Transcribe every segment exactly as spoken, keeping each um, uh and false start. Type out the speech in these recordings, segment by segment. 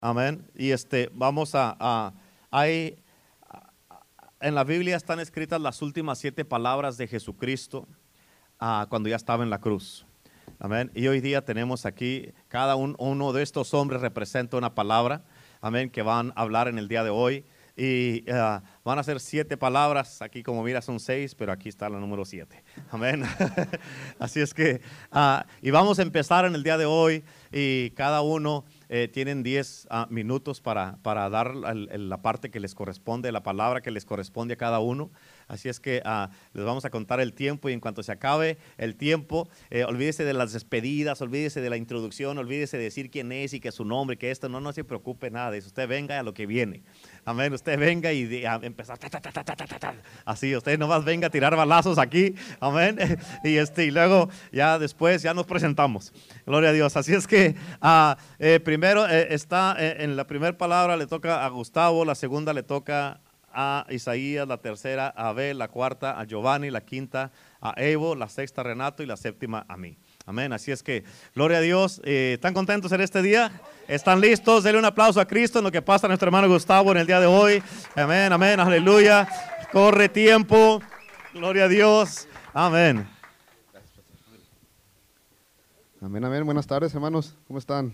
Amén. Y este, vamos a, a hay, en la Biblia están escritas las últimas siete palabras de Jesucristo ah, cuando ya estaba en la cruz. Amén. Y hoy día tenemos aquí, cada un, uno de estos hombres representa una palabra, amén, que van a hablar en el día de hoy. Y uh, van a ser siete palabras, aquí como mira son seis, pero aquí está la número siete. Amén. Así es que, uh, y vamos a empezar en el día de hoy y cada uno eh, tienen diez uh, minutos para, para dar el, el, la parte que les corresponde, la palabra que les corresponde a cada uno. Así es que uh, les vamos a contar el tiempo y en cuanto se acabe el tiempo, eh, olvídese de las despedidas, olvídese de la introducción, olvídese de decir quién es y que su nombre, que esto, no, no se preocupe nada de eso. Usted venga a lo que viene. Amén. Usted venga y de, a empezar, ta, ta, ta, ta, ta, ta, ta. Así, usted nomás venga a tirar balazos aquí. Amén. Y, este, y luego ya después ya nos presentamos. Gloria a Dios. Así es que uh, eh, primero eh, está eh, en la primera palabra le toca a Gustavo, la segunda le toca a Isaías, la tercera a Abel, la cuarta a Giovanni, la quinta a Evo, la sexta a Renato y la séptima a mí. Amén. Así es que, gloria a Dios. Eh, ¿Están contentos en este día? ¿Están listos? Denle un aplauso a Cristo en lo que pasa a nuestro hermano Gustavo en el día de hoy. Amén, amén, aleluya. Corre tiempo. Gloria a Dios. Amén. Amén, amén. Buenas tardes, hermanos. ¿Cómo están?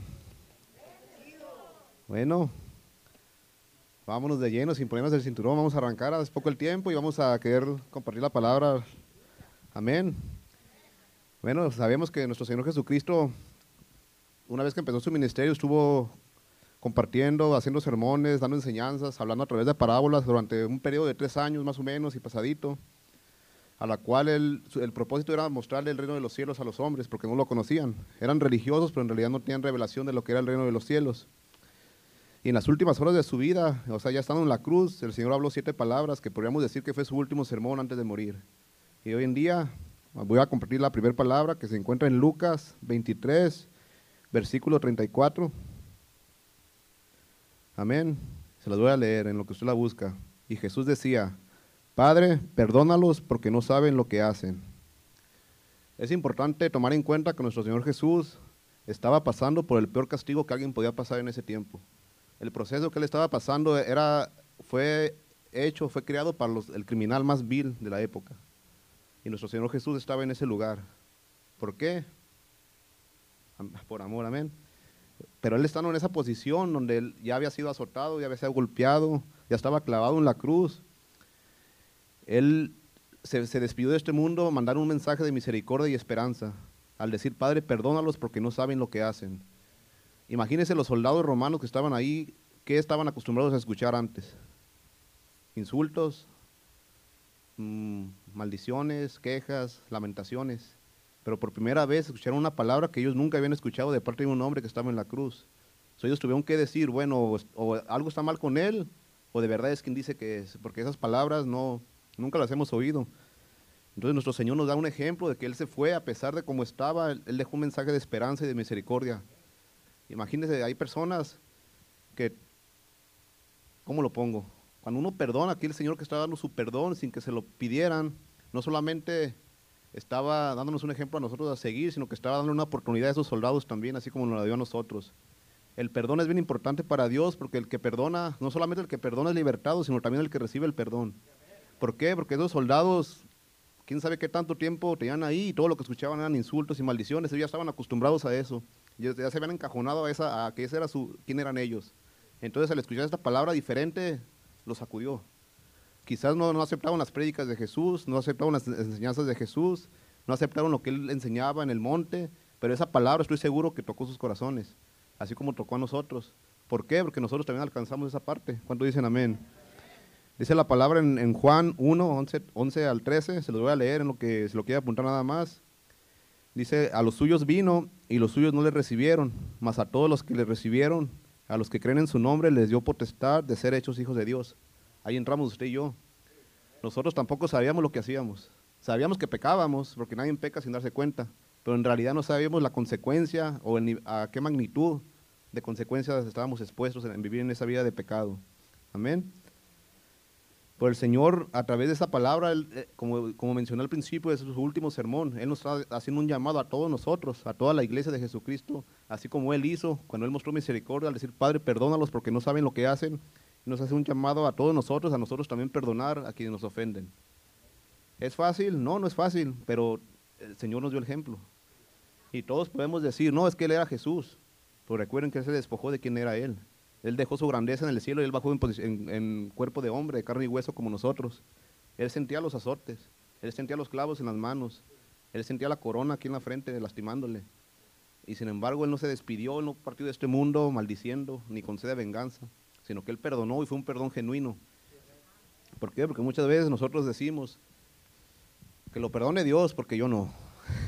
Bueno, vámonos de lleno, sin ponernos el cinturón. Vamos a arrancar a poco el tiempo y vamos a querer compartir la palabra. Amén. Bueno, sabemos que nuestro Señor Jesucristo, una vez que empezó su ministerio, estuvo compartiendo, haciendo sermones, dando enseñanzas, hablando a través de parábolas durante un periodo de tres años más o menos y pasadito, a la cual el, el propósito era mostrarle el reino de los cielos a los hombres, porque no lo conocían. Eran religiosos, pero en realidad no tenían revelación de lo que era el reino de los cielos. Y en las últimas horas de su vida, o sea, ya estando en la cruz, el Señor habló siete palabras que podríamos decir que fue su último sermón antes de morir. Y hoy en día voy a compartir la primera palabra que se encuentra en Lucas veintitrés, versículo treinta y cuatro. Amén. Se las voy a leer en lo que usted la busca. Y Jesús decía: Padre, perdónalos porque no saben lo que hacen. Es importante tomar en cuenta que nuestro Señor Jesús estaba pasando por el peor castigo que alguien podía pasar en ese tiempo. El proceso que él estaba pasando era, fue hecho, fue creado para los, el criminal más vil de la época. Y nuestro Señor Jesús estaba en ese lugar. ¿Por qué? Por amor, amén. Pero él estando en esa posición donde él ya había sido azotado, ya había sido golpeado, ya estaba clavado en la cruz. Él se, se despidió de este mundo, mandar un mensaje de misericordia y esperanza, al decir: Padre, perdónalos porque no saben lo que hacen. Imagínense los soldados romanos que estaban ahí, ¿qué estaban acostumbrados a escuchar antes? Insultos, mmm, maldiciones, quejas, lamentaciones. Pero por primera vez escucharon una palabra que ellos nunca habían escuchado de parte de un hombre que estaba en la cruz. So, ellos tuvieron que decir, bueno, o, o algo está mal con él, o de verdad es quien dice que es, porque esas palabras no, nunca las hemos oído. Entonces nuestro Señor nos da un ejemplo de que Él se fue a pesar de cómo estaba. Él, él dejó un mensaje de esperanza y de misericordia. Imagínense, hay personas que, ¿cómo lo pongo? Cuando uno perdona, aquí el Señor que está dando su perdón sin que se lo pidieran, no solamente estaba dándonos un ejemplo a nosotros a seguir, sino que estaba dando una oportunidad a esos soldados también, así como nos la dio a nosotros. El perdón es bien importante para Dios, porque el que perdona, no solamente el que perdona es libertado, sino también el que recibe el perdón. ¿Por qué? Porque esos soldados, quién sabe qué tanto tiempo tenían ahí, y todo lo que escuchaban eran insultos y maldiciones, ellos ya estaban acostumbrados a eso, ya, ya se habían encajonado a, esa, a que ese era su, quién eran ellos. Entonces al escuchar esta palabra diferente, los sacudió. Quizás no, no aceptaban las prédicas de Jesús, no aceptaban las enseñanzas de Jesús, no aceptaron lo que Él enseñaba en el monte, pero esa palabra estoy seguro que tocó sus corazones, así como tocó a nosotros. ¿Por qué? Porque nosotros también alcanzamos esa parte. ¿Cuánto dicen amén? Dice la palabra en, en Juan uno, once, once al trece, se los voy a leer en lo que se lo quiere apuntar nada más. Dice: a los suyos vino y los suyos no le recibieron, mas a todos los que le recibieron, a los que creen en su nombre, les dio potestad de ser hechos hijos de Dios. Ahí entramos usted y yo. Nosotros tampoco sabíamos lo que hacíamos. Sabíamos que pecábamos, porque nadie peca sin darse cuenta, pero en realidad no sabíamos la consecuencia o el, a qué magnitud de consecuencias estábamos expuestos en, en vivir en esa vida de pecado. Amén. Por el Señor, a través de esa palabra, él, eh, como, como mencioné al principio de su último sermón, Él nos está haciendo un llamado a todos nosotros, a toda la iglesia de Jesucristo, así como Él hizo cuando Él mostró misericordia al decir, Padre, perdónalos porque no saben lo que hacen. Nos hace un llamado a todos nosotros, a nosotros también perdonar a quienes nos ofenden. ¿Es fácil? No, no es fácil, pero el Señor nos dio el ejemplo. Y todos podemos decir, no, es que Él era Jesús. Pero recuerden que Él se despojó de quién era Él. Él dejó su grandeza en el cielo y Él bajó en, en, en cuerpo de hombre, de carne y hueso como nosotros. Él sentía los azotes, Él sentía los clavos en las manos, Él sentía la corona aquí en la frente lastimándole. Y sin embargo Él no se despidió, Él no partió de este mundo maldiciendo, ni con sed de venganza, sino que Él perdonó y fue un perdón genuino. ¿Por qué? Porque muchas veces nosotros decimos que lo perdone Dios porque yo no.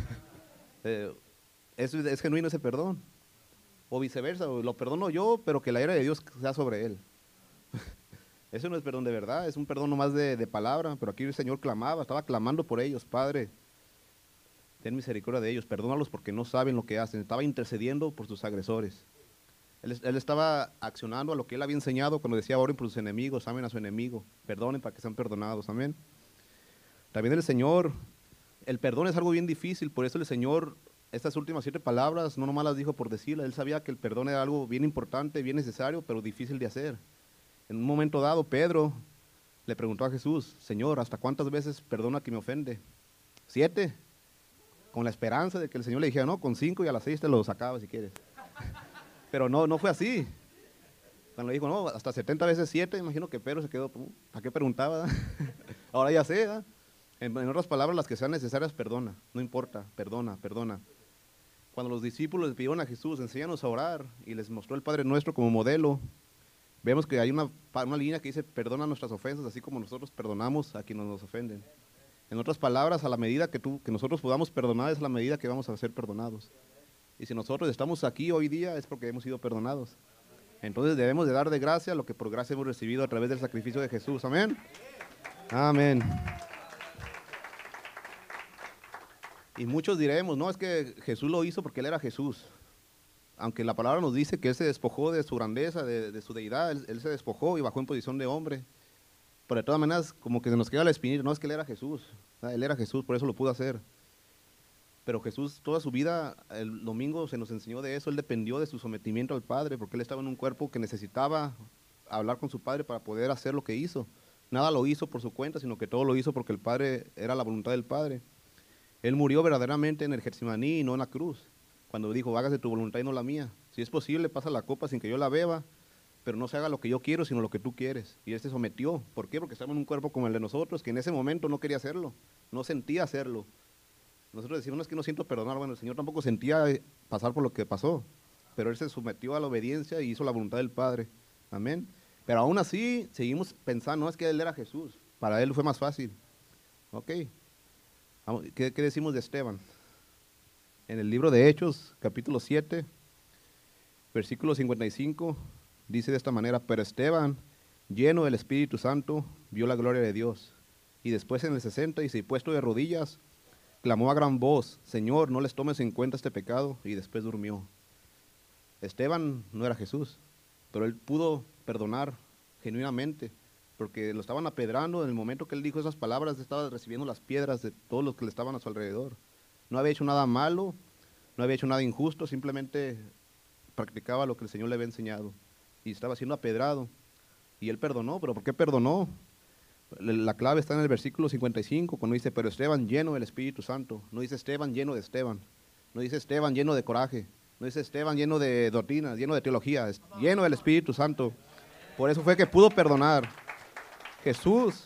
eh, es, es genuino ese perdón. O viceversa, lo perdono yo, pero que la ira de Dios sea sobre él. Eso no es perdón de verdad, es un perdón nomás de, de palabra, pero aquí el Señor clamaba, estaba clamando por ellos, Padre, ten misericordia de ellos, perdónalos porque no saben lo que hacen, estaba intercediendo por sus agresores. Él, él estaba accionando a lo que él había enseñado cuando decía, oren por sus enemigos, amen a su enemigo, perdonen para que sean perdonados, amén. También el Señor, el perdón es algo bien difícil, por eso el Señor, estas últimas siete palabras, no nomás las dijo por decirlas, Él sabía que el perdón era algo bien importante, bien necesario, pero difícil de hacer. En un momento dado, Pedro le preguntó a Jesús, Señor, ¿hasta cuántas veces perdona que me ofende? ¿Siete? Con la esperanza de que el Señor le dijera, no, con cinco y a las seis te lo sacaba si quieres. Pero no, no fue así. Cuando le dijo, no, hasta setenta veces siete, imagino que Pedro se quedó, ¿a qué preguntaba? Ahora ya sé, ¿eh? En, en otras palabras, las que sean necesarias, perdona, no importa, perdona, perdona. Cuando los discípulos le pidieron a Jesús, enséñanos a orar, y les mostró el Padre Nuestro como modelo, vemos que hay una, una línea que dice, perdona nuestras ofensas, así como nosotros perdonamos a quienes nos ofenden. En otras palabras, a la medida que, tú, que nosotros podamos perdonar, es la medida que vamos a ser perdonados. Y si nosotros estamos aquí hoy día, es porque hemos sido perdonados. Entonces debemos de dar de gracia lo que por gracia hemos recibido a través del sacrificio de Jesús. Amén. Amén. Y muchos diremos, no, es que Jesús lo hizo porque Él era Jesús. Aunque la palabra nos dice que Él se despojó de su grandeza, de, de su deidad, él, él se despojó y bajó en posición de hombre. Pero de todas maneras, como que se nos queda la espinita, no, es que Él era Jesús. Él era Jesús, por eso lo pudo hacer. Pero Jesús, toda su vida, el domingo se nos enseñó de eso, Él dependió de su sometimiento al Padre, porque Él estaba en un cuerpo que necesitaba hablar con su Padre para poder hacer lo que hizo. Nada lo hizo por su cuenta, sino que todo lo hizo porque el Padre era la voluntad del Padre. Él murió verdaderamente en el Getsemaní y no en la cruz, cuando dijo, hágase tu voluntad y no la mía. Si es posible, pasa la copa sin que yo la beba, pero no se haga lo que yo quiero, sino lo que tú quieres. Y Él se sometió. ¿Por qué? Porque estaba en un cuerpo como el de nosotros, que en ese momento no quería hacerlo, no sentía hacerlo. Nosotros decimos, no, es que no siento perdonar. Bueno, el Señor tampoco sentía pasar por lo que pasó, pero Él se sometió a la obediencia y hizo la voluntad del Padre. Amén. Pero aún así, seguimos pensando, no, es que Él era Jesús. Para Él fue más fácil. Ok. ¿Qué, ¿Qué decimos de Esteban? En el libro de Hechos, capítulo siete, versículo cincuenta y cinco, dice de esta manera, pero Esteban, lleno del Espíritu Santo, vio la gloria de Dios. Y después en el sesenta, y se puesto de rodillas, clamó a gran voz, Señor, no les tomes en cuenta este pecado, y después durmió. Esteban no era Jesús, pero él pudo perdonar genuinamente, porque lo estaban apedrando. En el momento que él dijo esas palabras, estaba recibiendo las piedras de todos los que le estaban a su alrededor. No había hecho nada malo, no había hecho nada injusto, simplemente practicaba lo que el Señor le había enseñado, y estaba siendo apedrado, y él perdonó. ¿Pero por qué perdonó? La clave está en el versículo cincuenta y cinco, cuando dice, pero Esteban lleno del Espíritu Santo. No dice Esteban lleno de Esteban, no dice Esteban lleno de coraje, no dice Esteban lleno de doctrina, lleno de teología, es lleno del Espíritu Santo. Por eso fue que pudo perdonar. Jesús,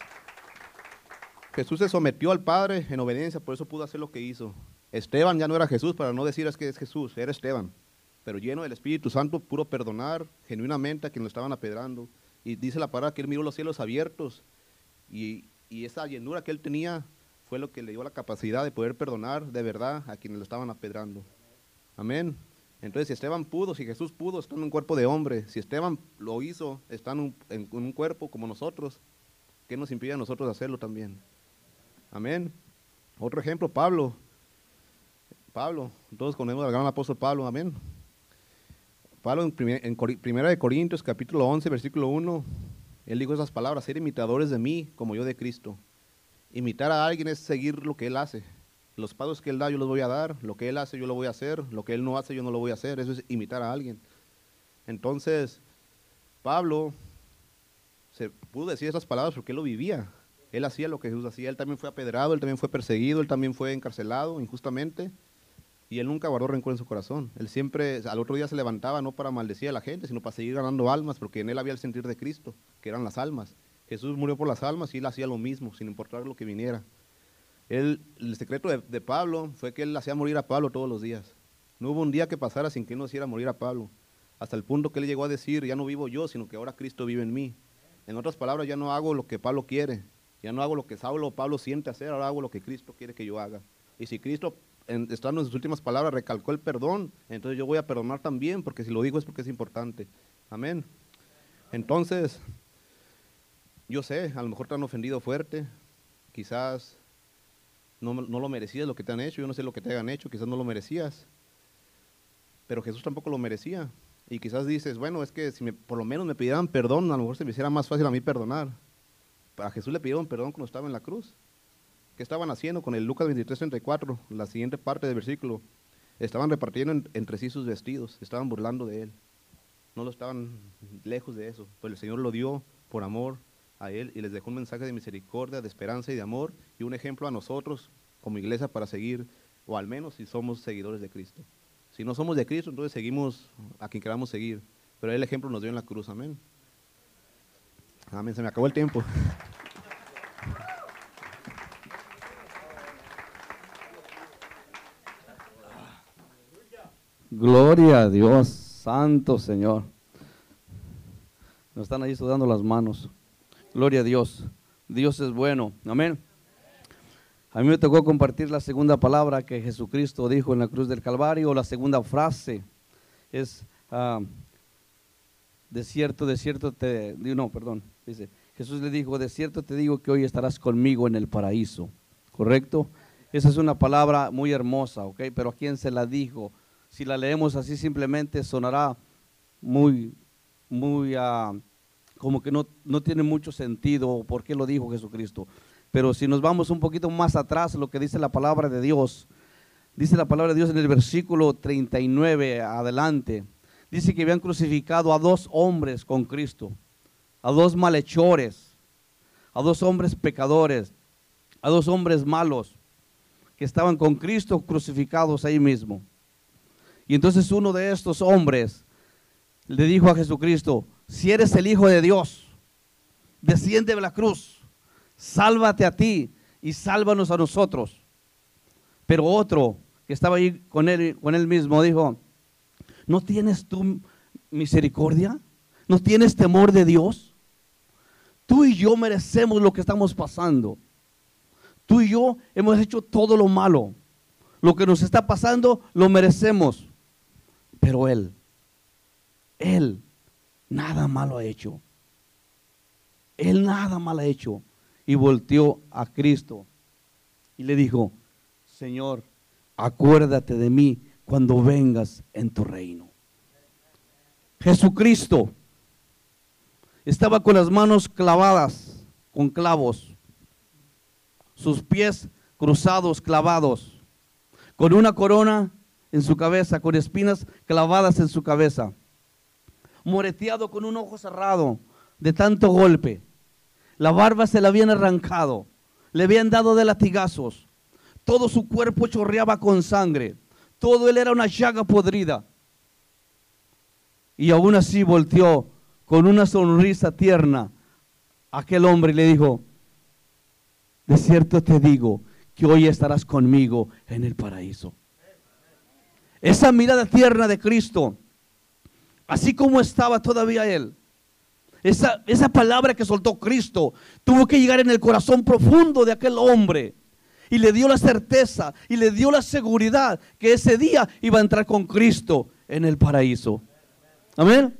Jesús se sometió al Padre en obediencia, por eso pudo hacer lo que hizo. Esteban ya no era Jesús, para no decir es que es Jesús, era Esteban, pero lleno del Espíritu Santo, pudo perdonar genuinamente a quienes lo estaban apedrando. Y dice la palabra que él miró los cielos abiertos, y, y esa llenura que él tenía fue lo que le dio la capacidad de poder perdonar de verdad a quienes lo estaban apedrando. Amén. Entonces, si Esteban pudo, si Jesús pudo, está en un cuerpo de hombre. Si Esteban lo hizo, está en un, en un cuerpo como nosotros, ¿qué nos impide a nosotros hacerlo también? Amén. Otro ejemplo, Pablo. Pablo, todos conocemos al gran apóstol Pablo, amén. Pablo en, primer, en Primera de Corintios, capítulo once, versículo uno, Él dijo esas palabras: ser imitadores de mí como yo de Cristo. Imitar a alguien es seguir lo que Él hace. Los pasos que Él da yo los voy a dar, lo que Él hace yo lo voy a hacer, lo que Él no hace yo no lo voy a hacer. Eso es imitar a alguien. Entonces, Pablo se pudo decir esas palabras porque Él lo vivía. Él hacía lo que Jesús hacía. Él también fue apedrado, Él también fue perseguido, Él también fue encarcelado injustamente. Y Él nunca guardó rencor en su corazón. Él siempre, al otro día se levantaba no para maldecir a la gente, sino para seguir ganando almas, porque en Él había el sentir de Cristo, que eran las almas. Jesús murió por las almas y Él hacía lo mismo, sin importar lo que viniera. Él, el secreto de, de Pablo fue que Él hacía morir a Pablo todos los días. No hubo un día que pasara sin que Él no hiciera morir a Pablo. Hasta el punto que Él llegó a decir: ya no vivo yo, sino que ahora Cristo vive en mí. En otras palabras, ya no hago lo que Pablo quiere, ya no hago lo que Saulo o Pablo siente hacer, ahora hago lo que Cristo quiere que yo haga. Y si Cristo, en, estando en sus últimas palabras, recalcó el perdón, entonces yo voy a perdonar también, porque si lo digo es porque es importante. Amén. Entonces, yo sé, a lo mejor te han ofendido fuerte, quizás no, no lo merecías lo que te han hecho, yo no sé lo que te hayan hecho, quizás no lo merecías, pero Jesús tampoco lo merecía. Y quizás dices: bueno, es que si me, por lo menos me pidieran perdón, a lo mejor se me hiciera más fácil a mí perdonar. A Jesús le pidieron perdón cuando estaba en la cruz. ¿Qué estaban haciendo con el Lucas veintitrés, treinta y cuatro? La siguiente parte del versículo. Estaban repartiendo en, entre sí sus vestidos, estaban burlando de Él. No lo estaban lejos de eso, pues el Señor lo dio por amor a Él y les dejó un mensaje de misericordia, de esperanza y de amor, y un ejemplo a nosotros como iglesia para seguir, o al menos si somos seguidores de Cristo. Si no somos de Cristo, entonces seguimos a quien queramos seguir, pero el ejemplo nos dio en la cruz. Amén. Amén, se me acabó el tiempo. Gloria a Dios, santo Señor. Nos están ahí sudando las manos. Gloria a Dios. Dios es bueno. Amén. A mí me tocó compartir la segunda palabra que Jesucristo dijo en la cruz del Calvario. La segunda frase es, uh, de cierto, de cierto te, no, perdón, dice, Jesús le dijo: de cierto te digo que hoy estarás conmigo en el paraíso. ¿Correcto? Esa es una palabra muy hermosa, ¿ok? Pero ¿a quién se la dijo? Si la leemos así simplemente sonará muy, muy, uh, como que no, no tiene mucho sentido. ¿Por qué lo dijo Jesucristo? Pero si nos vamos un poquito más atrás, lo que dice la palabra de Dios, dice la palabra de Dios en el versículo treinta y nueve adelante, dice que habían crucificado a dos hombres con Cristo, a dos malhechores, a dos hombres pecadores, a dos hombres malos, que estaban con Cristo crucificados ahí mismo. Y entonces uno de estos hombres le dijo a Jesucristo: si eres el Hijo de Dios, desciende de la cruz, sálvate a ti y sálvanos a nosotros. Pero otro que estaba ahí con él, con él mismo dijo: ¿no tienes tú misericordia? ¿No tienes temor de Dios? Tú y yo merecemos lo que estamos pasando. Tú y yo hemos hecho todo lo malo. Lo que nos está pasando lo merecemos. Pero Él, Él nada malo ha hecho. Él nada mal ha hecho. Y volteó a Cristo y le dijo: Señor, acuérdate de mí cuando vengas en tu reino. Jesucristo estaba con las manos clavadas con clavos, sus pies cruzados, clavados, con una corona en su cabeza, con espinas clavadas en su cabeza, moreteado con un ojo cerrado de tanto golpe. La barba se la habían arrancado, le habían dado de latigazos, todo su cuerpo chorreaba con sangre, todo él era una llaga podrida. Y aún así volteó con una sonrisa tierna a aquel hombre y le dijo: de cierto te digo que hoy estarás conmigo en el paraíso. Esa mirada tierna de Cristo, así como estaba todavía él, Esa, esa palabra que soltó Cristo tuvo que llegar en el corazón profundo de aquel hombre y le dio la certeza y le dio la seguridad que ese día iba a entrar con Cristo en el paraíso. Amén.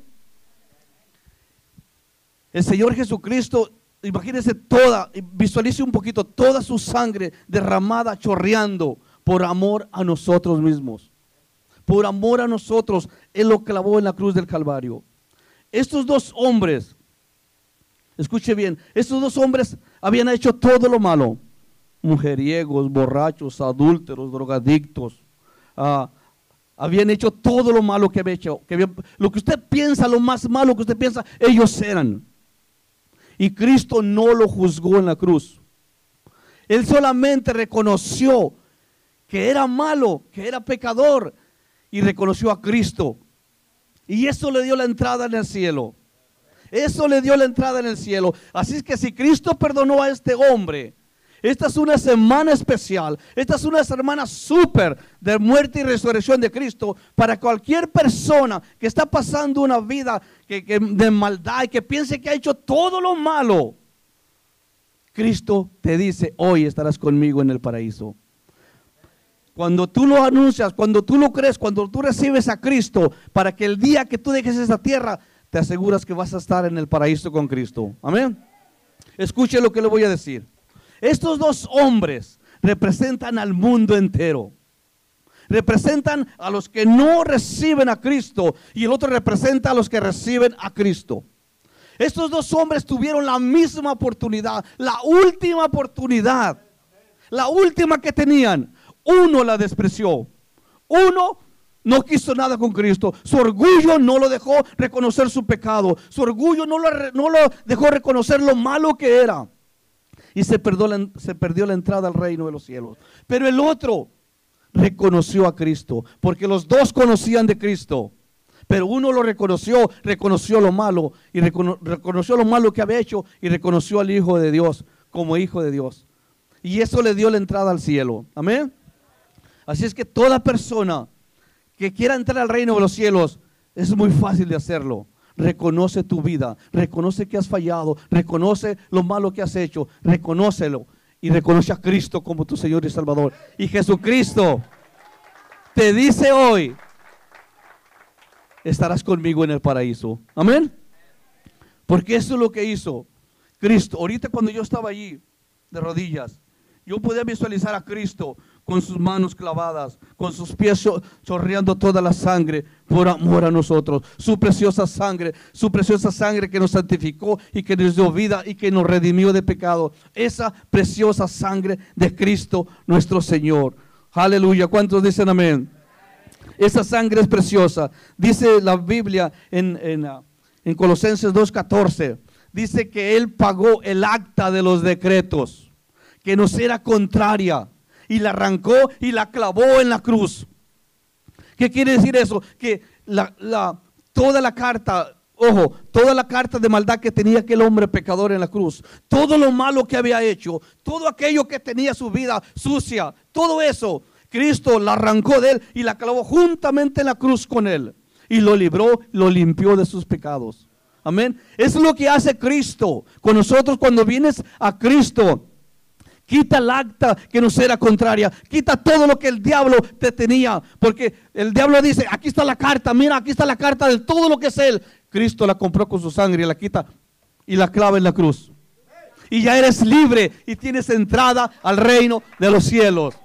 El Señor Jesucristo, imagínense toda, visualice un poquito toda su sangre derramada, chorreando por amor a nosotros mismos. Por amor a nosotros, Él lo clavó en la cruz del Calvario. Estos dos hombres Escuche bien, estos dos hombres habían hecho todo lo malo. Mujeriegos, borrachos, adúlteros, drogadictos. Uh, habían hecho todo lo malo que había hecho. Que había, lo que usted piensa, lo más malo que usted piensa, ellos eran. Y Cristo no lo juzgó en la cruz. Él solamente reconoció que era malo, que era pecador, y reconoció a Cristo. Y eso le dio la entrada en el cielo. Eso le dio la entrada en el cielo. Así es que si Cristo perdonó a este hombre, esta es una semana especial. Esta es una semana súper de muerte y resurrección de Cristo. Para cualquier persona que está pasando una vida que, que de maldad y que piense que ha hecho todo lo malo, Cristo te dice, hoy estarás conmigo en el paraíso. Cuando tú lo anuncias, cuando tú lo crees, cuando tú recibes a Cristo, para que el día que tú dejes esta tierra, te aseguras que vas a estar en el paraíso con Cristo. Amén. Escuche lo que le voy a decir. Estos dos hombres representan al mundo entero. Representan a los que no reciben a Cristo y el otro representa a los que reciben a Cristo. Estos dos hombres tuvieron la misma oportunidad, la última oportunidad, la última que tenían. Uno la despreció. Uno no quiso nada con Cristo. Su orgullo no lo dejó reconocer su pecado. Su orgullo no lo, no lo dejó reconocer lo malo que era. Y se perdió, la, se perdió la entrada al reino de los cielos. Pero el otro reconoció a Cristo, porque los dos conocían de Cristo. Pero uno lo reconoció, reconoció lo malo, y recono, reconoció lo malo que había hecho, y reconoció al Hijo de Dios como Hijo de Dios. Y eso le dio la entrada al cielo. Amén. Así es que toda persona que quiera entrar al reino de los cielos, es muy fácil de hacerlo. Reconoce tu vida, reconoce que has fallado, reconoce lo malo que has hecho, reconócelo y reconoce a Cristo como tu Señor y Salvador. Y Jesucristo te dice hoy, estarás conmigo en el paraíso. Amén. Porque eso es lo que hizo Cristo. Ahorita cuando yo estaba allí de rodillas, yo podía visualizar a Cristo con sus manos clavadas, con sus pies chorreando toda la sangre por amor a nosotros. Su preciosa sangre, su preciosa sangre que nos santificó y que nos dio vida y que nos redimió de pecado. Esa preciosa sangre de Cristo nuestro Señor. Aleluya. ¿Cuántos dicen amén? Esa sangre es preciosa. Dice la Biblia en, en, en Colosenses dos catorce. Dice que Él pagó el acta de los decretos que nos era contraria, y la arrancó y la clavó en la cruz. ¿Qué quiere decir eso? Que la, la, toda la carta, ojo, toda la carta de maldad que tenía aquel hombre pecador en la cruz, todo lo malo que había hecho, todo aquello que tenía su vida sucia, todo eso, Cristo la arrancó de él y la clavó juntamente en la cruz con él, y lo libró, lo limpió de sus pecados. Amén. Eso es lo que hace Cristo con nosotros cuando vienes a Cristo. Quita el acta que nos era contraria. Quita todo lo que el diablo te tenía. Porque el diablo dice, aquí está la carta, mira, aquí está la carta de todo lo que es él. Cristo la compró con su sangre y la quita y la clava en la cruz. Y ya eres libre y tienes entrada al reino de los cielos.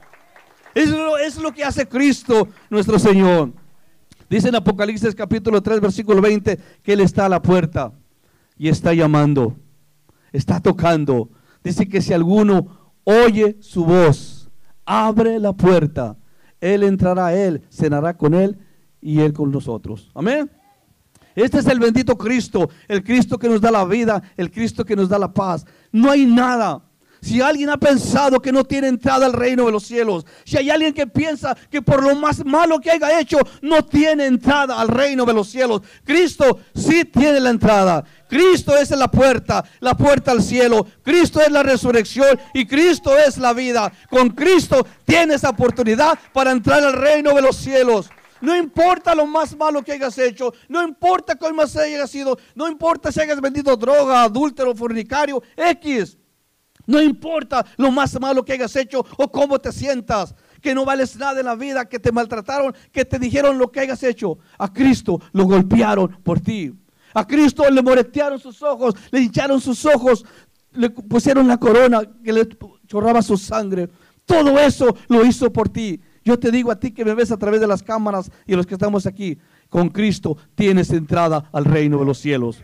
Eso es lo que hace Cristo nuestro Señor. Dice en Apocalipsis capítulo tres versículo veinte que Él está a la puerta y está llamando, está tocando. Dice que si alguno oye su voz, abre la puerta, Él entrará a Él, cenará con Él y Él con nosotros. Amén. Este es el bendito Cristo, el Cristo que nos da la vida, el Cristo que nos da la paz. No hay nada. Si alguien ha pensado que no tiene entrada al reino de los cielos, si hay alguien que piensa que por lo más malo que haya hecho no tiene entrada al reino de los cielos, Cristo sí tiene la entrada. Cristo es la puerta, la puerta al cielo. Cristo es la resurrección y Cristo es la vida. Con Cristo tienes la oportunidad para entrar al reino de los cielos. No importa lo más malo que hayas hecho, no importa cómo hayas sido, no importa si hayas vendido droga, adúltero, fornicario, X. No importa lo más malo que hayas hecho o cómo te sientas, que no vales nada en la vida, que te maltrataron, que te dijeron lo que hayas hecho. A Cristo lo golpearon por ti. A Cristo le moretearon sus ojos, le hincharon sus ojos, le pusieron la corona que le chorraba su sangre. Todo eso lo hizo por ti. Yo te digo a ti que me ves a través de las cámaras y a los que estamos aquí, con Cristo tienes entrada al reino de los cielos.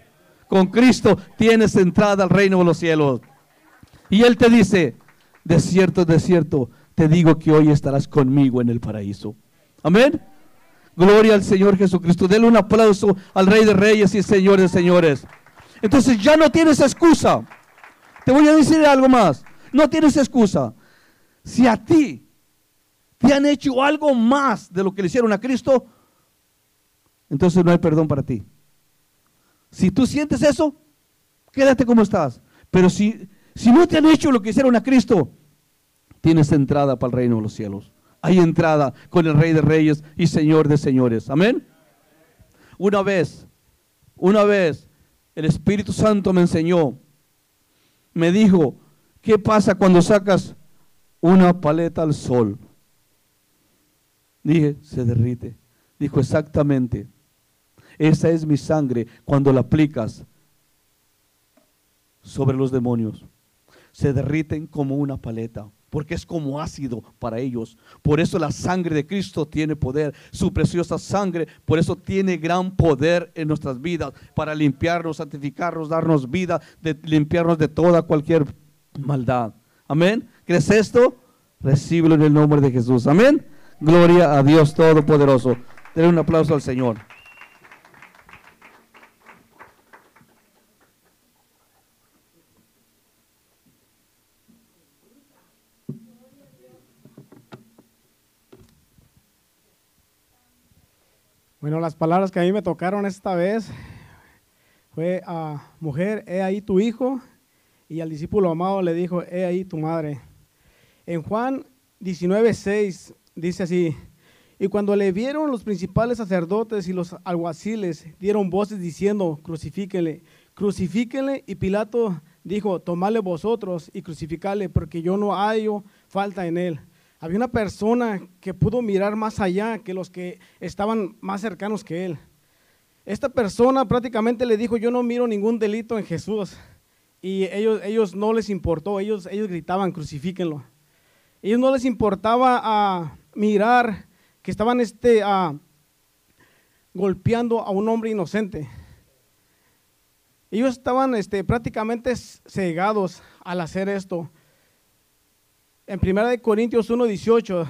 Con Cristo tienes entrada al reino de los cielos. Y Él te dice, de cierto, de cierto, te digo que hoy estarás conmigo en el paraíso. Amén. Gloria al Señor Jesucristo. Denle un aplauso al Rey de Reyes y Señor de Señores. Entonces ya no tienes excusa. Te voy a decir algo más. No tienes excusa. Si a ti te han hecho algo más de lo que le hicieron a Cristo, entonces no hay perdón para ti. Si tú sientes eso, quédate como estás. Pero si, si no te han hecho lo que hicieron a Cristo, tienes entrada para el reino de los cielos. Hay entrada con el Rey de Reyes y Señor de Señores. Amén. Una vez, una vez, el Espíritu Santo me enseñó, me dijo, ¿qué pasa cuando sacas una paleta al sol? Dije, se derrite. Dijo, exactamente. Esa es mi sangre cuando la aplicas sobre los demonios. Se derriten como una paleta, porque es como ácido para ellos. Por eso la sangre de Cristo tiene poder, su preciosa sangre, por eso tiene gran poder en nuestras vidas, para limpiarnos, santificarnos, darnos vida, de limpiarnos de toda cualquier maldad. Amén. ¿Crees esto? Recíbelo en el nombre de Jesús. Amén. Gloria a Dios Todopoderoso. Denle un aplauso al Señor. Bueno, las palabras que a mí me tocaron esta vez fue a uh, mujer, he ahí tu hijo, y al discípulo amado le dijo, he ahí tu madre. En Juan diecinueve, seis dice así, y cuando le vieron los principales sacerdotes y los alguaciles, dieron voces diciendo, crucifíquenle, crucifíquenle, y Pilato dijo, tomadle vosotros y crucificadle, porque yo no hallo falta en él. Había una persona que pudo mirar más allá que los que estaban más cercanos que él. Esta persona prácticamente le dijo, yo no miro ningún delito en Jesús. Y ellos, ellos no les importó, ellos, ellos gritaban, crucifíquenlo. Ellos no les importaba a mirar que estaban este, a, golpeando a un hombre inocente. Ellos estaban este, prácticamente cegados al hacer esto. En primera de Corintios uno, dieciocho,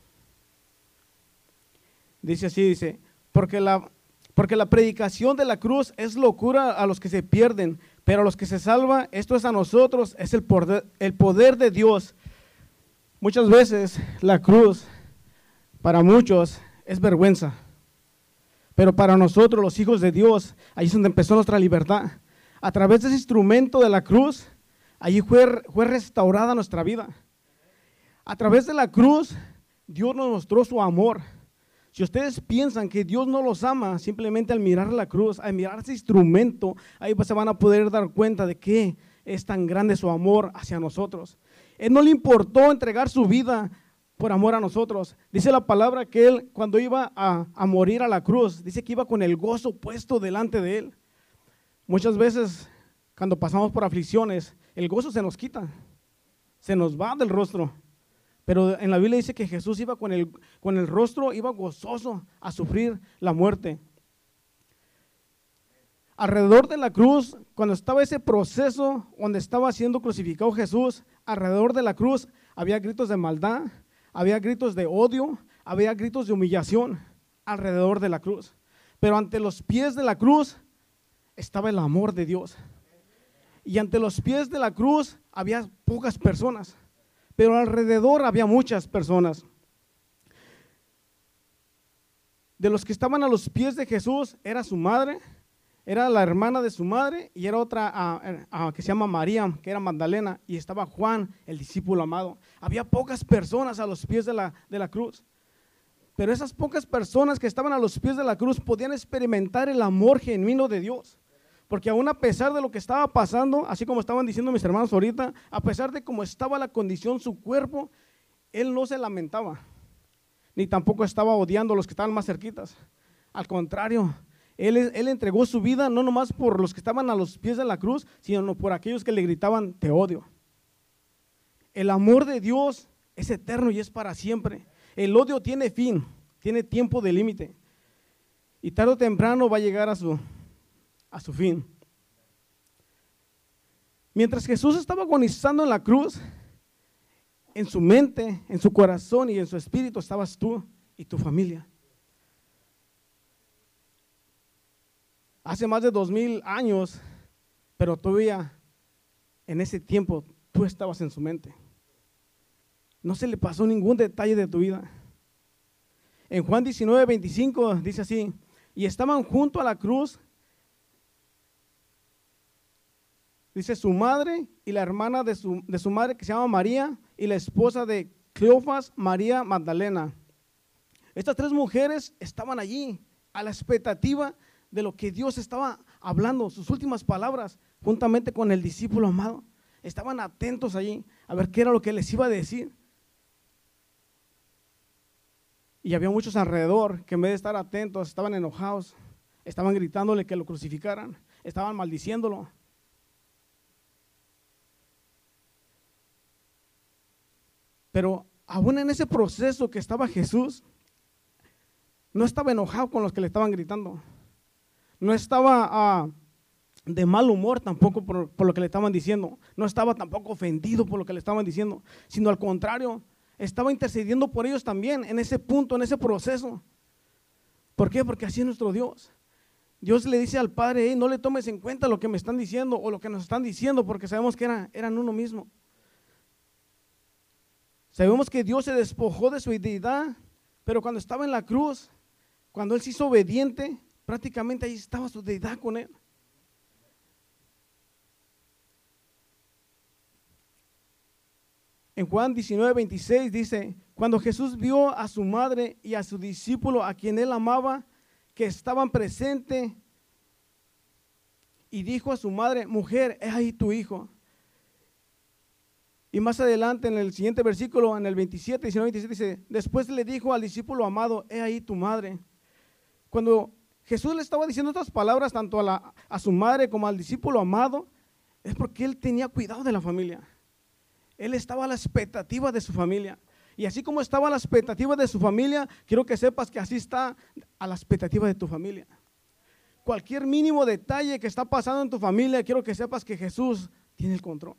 dice así, dice, porque la, porque la predicación de la cruz es locura a los que se pierden, pero a los que se salvan, esto es a nosotros, es el poder, el poder de Dios. Muchas veces la cruz, para muchos, es vergüenza, pero para nosotros, los hijos de Dios, ahí es donde empezó nuestra libertad. A través de ese instrumento de la cruz, ahí fue, fue restaurada nuestra vida. A través de la cruz, Dios nos mostró su amor. Si ustedes piensan que Dios no los ama, simplemente al mirar la cruz, al mirar ese instrumento, ahí pues se van a poder dar cuenta de que es tan grande su amor hacia nosotros. Él no le importó entregar su vida por amor a nosotros. Dice la palabra que Él, cuando iba a, a morir a la cruz, dice que iba con el gozo puesto delante de Él. Muchas veces, cuando pasamos por aflicciones, el gozo se nos quita, se nos va del rostro. Pero en la Biblia dice que Jesús iba con el, con el rostro, iba gozoso a sufrir la muerte. Alrededor de la cruz, cuando estaba ese proceso donde estaba siendo crucificado Jesús, alrededor de la cruz había gritos de maldad, había gritos de odio, había gritos de humillación alrededor de la cruz. Pero ante los pies de la cruz estaba el amor de Dios. Y ante los pies de la cruz había pocas personas, pero alrededor había muchas personas. De los que estaban a los pies de Jesús era su madre, era la hermana de su madre y era otra uh, uh, que se llama María, que era Magdalena, y estaba Juan, el discípulo amado. Había pocas personas a los pies de la, de la cruz, pero esas pocas personas que estaban a los pies de la cruz podían experimentar el amor genuino de Dios. Porque aún a pesar de lo que estaba pasando, así como estaban diciendo mis hermanos ahorita, a pesar de cómo estaba la condición, su cuerpo, Él no se lamentaba, ni tampoco estaba odiando a los que estaban más cerquitas. Al contrario, Él, él entregó su vida no nomás por los que estaban a los pies de la cruz, sino por aquellos que le gritaban, te odio. El amor de Dios es eterno y es para siempre. El odio tiene fin, tiene tiempo de límite. Y tarde o temprano va a llegar a su... a su fin. Mientras Jesús estaba agonizando en la cruz, en su mente, en su corazón y en su espíritu estabas tú y tu familia. Hace más de dos mil años, pero todavía en ese tiempo tú estabas en su mente. No se le pasó ningún detalle de tu vida. En Juan diecinueve, veinticinco dice así: y estaban junto a la cruz, dice, su madre y la hermana de su, de su madre, que se llama María, y la esposa de Cleofas, María Magdalena. Estas tres mujeres estaban allí a la expectativa de lo que Dios estaba hablando, sus últimas palabras, juntamente con el discípulo amado. Estaban atentos allí a ver qué era lo que les iba a decir. Y había muchos alrededor que en vez de estar atentos, estaban enojados, estaban gritándole que lo crucificaran, estaban maldiciéndolo. Pero aún en ese proceso que estaba Jesús, no estaba enojado con los que le estaban gritando. No estaba uh, de mal humor tampoco por, por lo que le estaban diciendo. No estaba tampoco ofendido por lo que le estaban diciendo, sino al contrario, estaba intercediendo por ellos también en ese punto, en ese proceso. ¿Por qué? Porque así es nuestro Dios. Dios le dice al Padre: hey, no le tomes en cuenta lo que me están diciendo o lo que nos están diciendo, porque sabemos que era, eran uno mismo. Sabemos que Dios se despojó de su deidad, pero cuando estaba en la cruz, cuando Él se hizo obediente, prácticamente ahí estaba su deidad con Él. En Juan diecinueve, veintiséis dice: cuando Jesús vio a su madre y a su discípulo, a quien Él amaba, que estaban presentes, y dijo a su madre: mujer, he ahí tu hijo. Y más adelante en el siguiente versículo, en el veintisiete, diecinueve, veintisiete, dice: después le dijo al discípulo amado: he ahí tu madre. Cuando Jesús le estaba diciendo estas palabras tanto a, la, a su madre como al discípulo amado, es porque Él tenía cuidado de la familia. Él estaba a la expectativa de su familia. Y así como estaba a la expectativa de su familia, quiero que sepas que así está a la expectativa de tu familia. Cualquier mínimo detalle que está pasando en tu familia, quiero que sepas que Jesús tiene el control.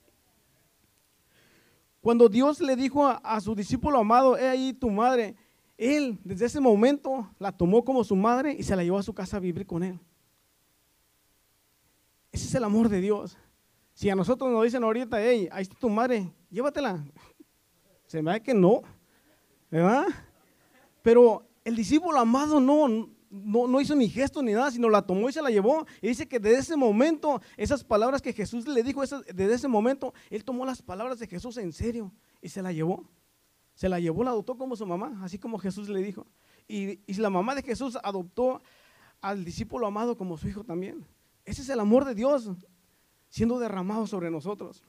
Cuando Dios le dijo a, a su discípulo amado: he ahí tu madre, Él desde ese momento la tomó como su madre y se la llevó a su casa a vivir con Él. Ese es el amor de Dios. Si a nosotros nos dicen ahorita: hey, ahí está tu madre, llévatela, se me da que no, ¿verdad? Pero el discípulo amado no, no, no hizo ni gesto ni nada, sino la tomó y se la llevó. Y dice que desde ese momento, esas palabras que Jesús le dijo, esas, desde ese momento, Él tomó las palabras de Jesús en serio y se la llevó. Se la llevó, la adoptó como su mamá, así como Jesús le dijo. Y, y la mamá de Jesús adoptó al discípulo amado como su hijo también. Ese es el amor de Dios siendo derramado sobre nosotros.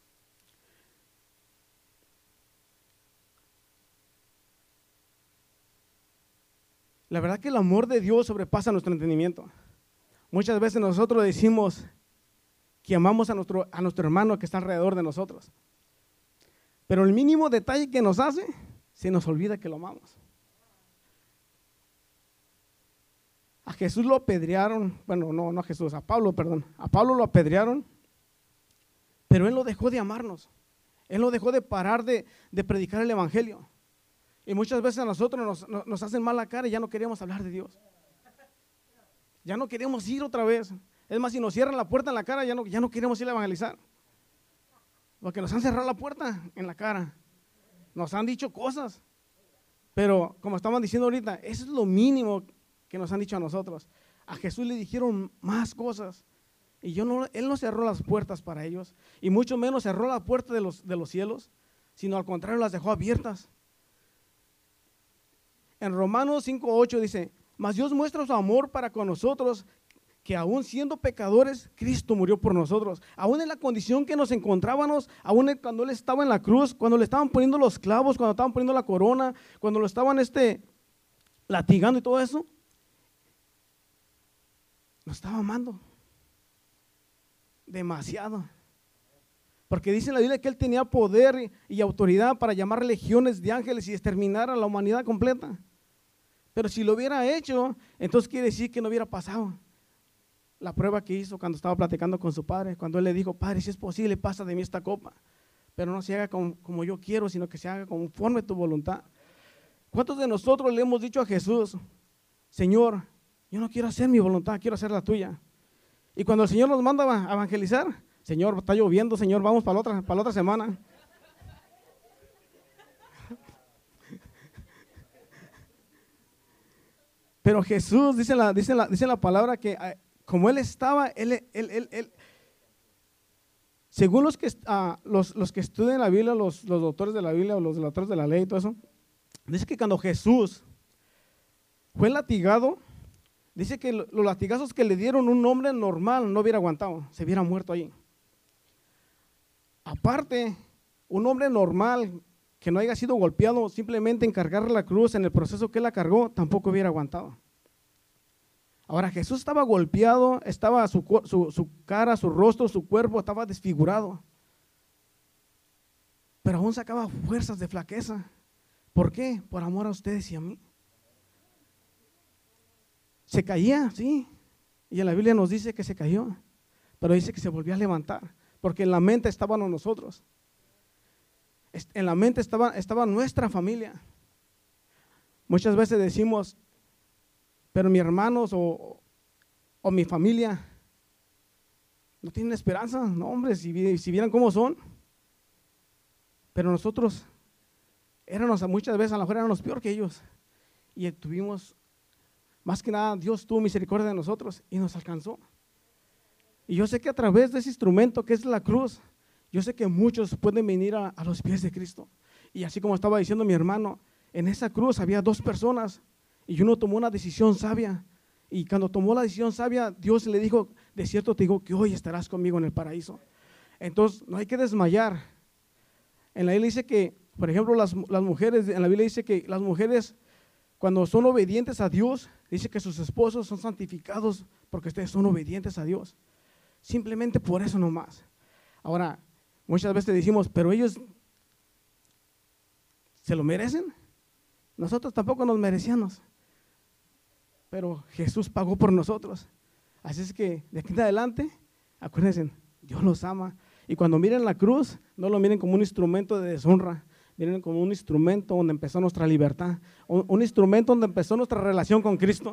La verdad que el amor de Dios sobrepasa nuestro entendimiento. Muchas veces nosotros decimos que amamos a nuestro, a nuestro hermano que está alrededor de nosotros, pero el mínimo detalle que nos hace, se nos olvida que lo amamos. A Jesús lo apedrearon, bueno, no, no a Jesús, a Pablo, perdón, a Pablo lo apedrearon, pero Él no dejó de amarnos. Él no dejó de parar de, de predicar el evangelio. Y muchas veces a nosotros nos, nos, nos hacen mal la cara y ya no queremos hablar de Dios. Ya no queremos ir otra vez. Es más, si nos cierran la puerta en la cara, ya no, ya no queremos ir a evangelizar. Porque nos han cerrado la puerta en la cara. Nos han dicho cosas. Pero como estaban diciendo ahorita, eso es lo mínimo que nos han dicho a nosotros. A Jesús le dijeron más cosas. Y yo no, Él no cerró las puertas para ellos. Y mucho menos cerró la puerta de los, de los cielos, sino al contrario las dejó abiertas. En Romanos cinco ocho dice: mas Dios muestra su amor para con nosotros, que aún siendo pecadores, Cristo murió por nosotros. Aún en la condición que nos encontrábamos, aún cuando Él estaba en la cruz, cuando le estaban poniendo los clavos, cuando estaban poniendo la corona, cuando lo estaban este, latigando y todo eso, nos estaba amando demasiado. Porque dice en la Biblia que Él tenía poder y autoridad para llamar legiones de ángeles y exterminar a la humanidad completa. Pero si lo hubiera hecho, entonces quiere decir que no hubiera pasado. la prueba que hizo cuando estaba platicando con su padre, cuando él le dijo, Padre, si es posible, pasa de mí esta copa, pero no se haga como, como yo quiero, sino que se haga conforme tu voluntad. ¿Cuántos de nosotros le hemos dicho a Jesús, Señor, yo no quiero hacer mi voluntad, quiero hacer la tuya? Y cuando el Señor nos manda a evangelizar, Señor, está lloviendo, Señor, vamos para la otra, para la otra semana. Pero Jesús, dice la, dice la, dice la palabra que como Él estaba, Él, él, él, él según los que, uh, los, los que estudian la Biblia, los, los doctores de la Biblia o los doctores de la ley y todo eso, dice que cuando Jesús fue latigado, dice que los latigazos que le dieron un hombre normal no hubiera aguantado, se hubiera muerto ahí. Aparte, un hombre normal que no haya sido golpeado, simplemente en cargar la cruz en el proceso que él la cargó, tampoco hubiera aguantado. Ahora, Jesús estaba golpeado, estaba su, su, su cara, su rostro, su cuerpo estaba desfigurado, pero aún sacaba fuerzas de flaqueza. ¿Por qué? Por amor a ustedes y a mí. Se caía, sí, y en la Biblia nos dice que se cayó, pero dice que se volvió a levantar, porque en la mente estábamos nosotros. En la mente estaba, estaba nuestra familia. Muchas veces decimos, pero mis hermanos o, o mi familia no tienen esperanza. No, hombre, si, si vieran cómo son. Pero nosotros éramos, muchas veces a lo mejor éramos peor que ellos. Y tuvimos, más que nada, Dios tuvo misericordia de nosotros y nos alcanzó. Y yo sé que a través de ese instrumento que es la cruz, yo sé que muchos pueden venir a, a los pies de Cristo. Y así como estaba diciendo mi hermano, en esa cruz había dos personas y uno tomó una decisión sabia. Y cuando tomó la decisión sabia, Dios le dijo, de cierto te digo que hoy estarás conmigo en el paraíso. Entonces no hay que desmayar. En la Biblia dice que, por ejemplo, las, las mujeres, en la Biblia dice que las mujeres cuando son obedientes a Dios, dice que sus esposos son santificados porque ustedes son obedientes a Dios. Simplemente por eso nomás. Ahora, muchas veces decimos, pero ellos ¿se lo merecen? Nosotros tampoco nos merecíamos, pero Jesús pagó por nosotros. Así es que de aquí en adelante, acuérdense, Dios los ama. Y cuando miren la cruz, no lo miren como un instrumento de deshonra, miren como un instrumento donde empezó nuestra libertad, un, un instrumento donde empezó nuestra relación con Cristo.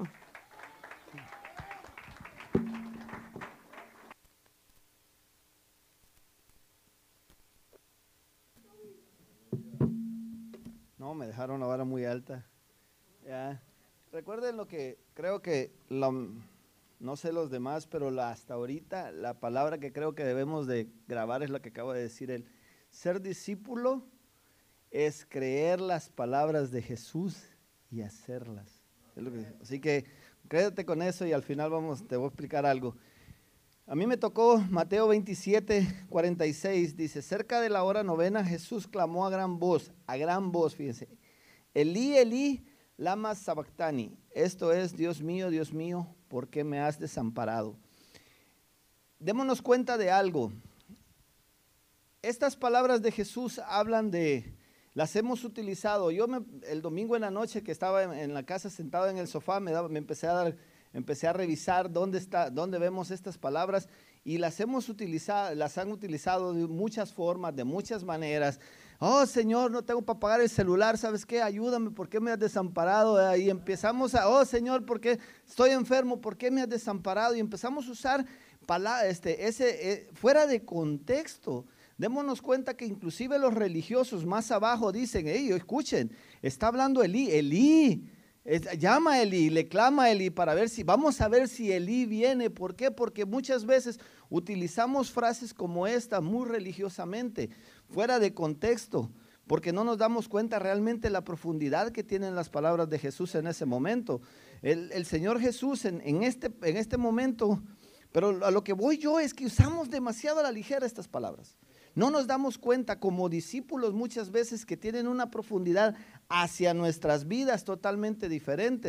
No, me dejaron la vara muy alta. Ya. Recuerden lo que creo que, la, no sé los demás, pero la, hasta ahorita la palabra que creo que debemos de grabar es la que acabo de decir él. Ser discípulo es creer las palabras de Jesús y hacerlas. Es lo que, así que quédate con eso y al final vamos, te voy a explicar algo. A mí me tocó Mateo veintisiete, cuarenta y seis, dice, cerca de la hora novena Jesús clamó a gran voz, a gran voz, fíjense, Elí, Elí, lama sabactani, esto es, Dios mío, Dios mío, ¿por qué me has desamparado? Démonos cuenta de algo, estas palabras de Jesús hablan de, las hemos utilizado, yo me, el domingo en la noche que estaba en, en la casa sentado en el sofá, me, daba, me empecé a dar... Empecé a revisar dónde está, dónde vemos estas palabras y las hemos utilizado, las han utilizado de muchas formas, de muchas maneras. Oh, Señor, no tengo para pagar el celular, ¿sabes qué? Ayúdame, ¿por qué me has desamparado? Y empezamos a, oh, Señor, ¿por qué estoy enfermo? ¿Por qué me has desamparado? Y empezamos a usar palabras, este, ese, eh, fuera de contexto. Démonos cuenta que inclusive los religiosos más abajo dicen, hey, escuchen, está hablando Elí, Elí. Llama a Elí, le clama a Elí para ver si, vamos a ver si Elí viene. ¿Por qué? Porque muchas veces utilizamos frases como esta muy religiosamente, fuera de contexto, porque no nos damos cuenta realmente la profundidad que tienen las palabras de Jesús en ese momento. El, el Señor Jesús en, en, este, en este momento, pero a lo que voy yo es que usamos demasiado a la ligera estas palabras. No nos damos cuenta como discípulos muchas veces que tienen una profundidad hacia nuestras vidas totalmente diferentes.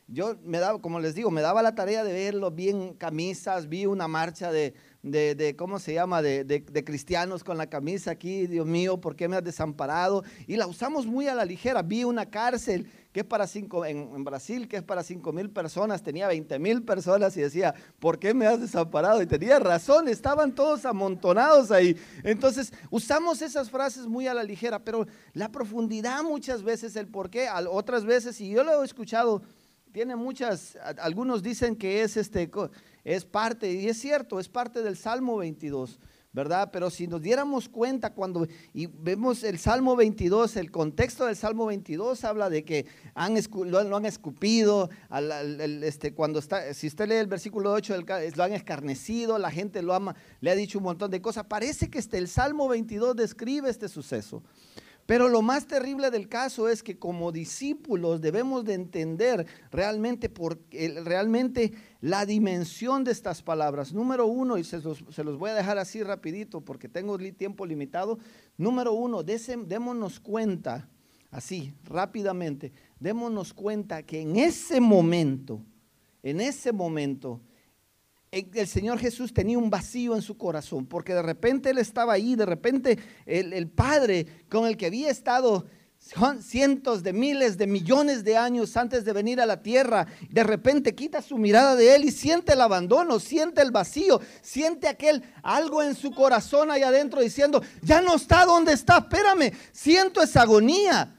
yo me daba, como les digo, me daba la tarea de verlo, vi en camisas, vi una marcha de, de, de ¿cómo se llama? De, de, de cristianos con la camisa aquí, Dios mío, ¿por qué me has desamparado? Y la usamos muy a la ligera. Vi una cárcel que es para cinco, en, en Brasil, que es para cinco mil personas, tenía veinte mil personas y decía, ¿por qué me has desamparado? Y tenía razón, estaban todos amontonados ahí. Entonces, usamos esas frases muy a la ligera, pero la profundidad muchas veces, el por qué, otras veces, y yo lo he escuchado, tiene muchas, algunos dicen que es, este, es parte, y es cierto, es parte del Salmo veintidós, ¿verdad? Pero si nos diéramos cuenta cuando y vemos el Salmo veintidós, el contexto del Salmo veintidós habla de que han lo, lo han escupido, al, al, al, este, cuando está, si usted lee el versículo ocho, el, lo han escarnecido, la gente lo ama, le ha dicho un montón de cosas. Parece que este, el Salmo veintidós describe este suceso. Pero lo más terrible del caso es que como discípulos debemos de entender realmente, por, realmente la dimensión de estas palabras. Número uno, y se los, se los voy a dejar así rapidito porque tengo tiempo limitado. Número uno, dese, démonos cuenta, así rápidamente, démonos cuenta que en ese momento, en ese momento, el Señor Jesús tenía un vacío en su corazón, porque de repente Él estaba ahí, de repente el, el Padre con el que había estado cientos de miles de millones de años antes de venir a la tierra, de repente quita su mirada de Él y siente el abandono, siente el vacío, siente aquel algo en su corazón ahí adentro diciendo, ya no está donde está, espérame, siento esa agonía.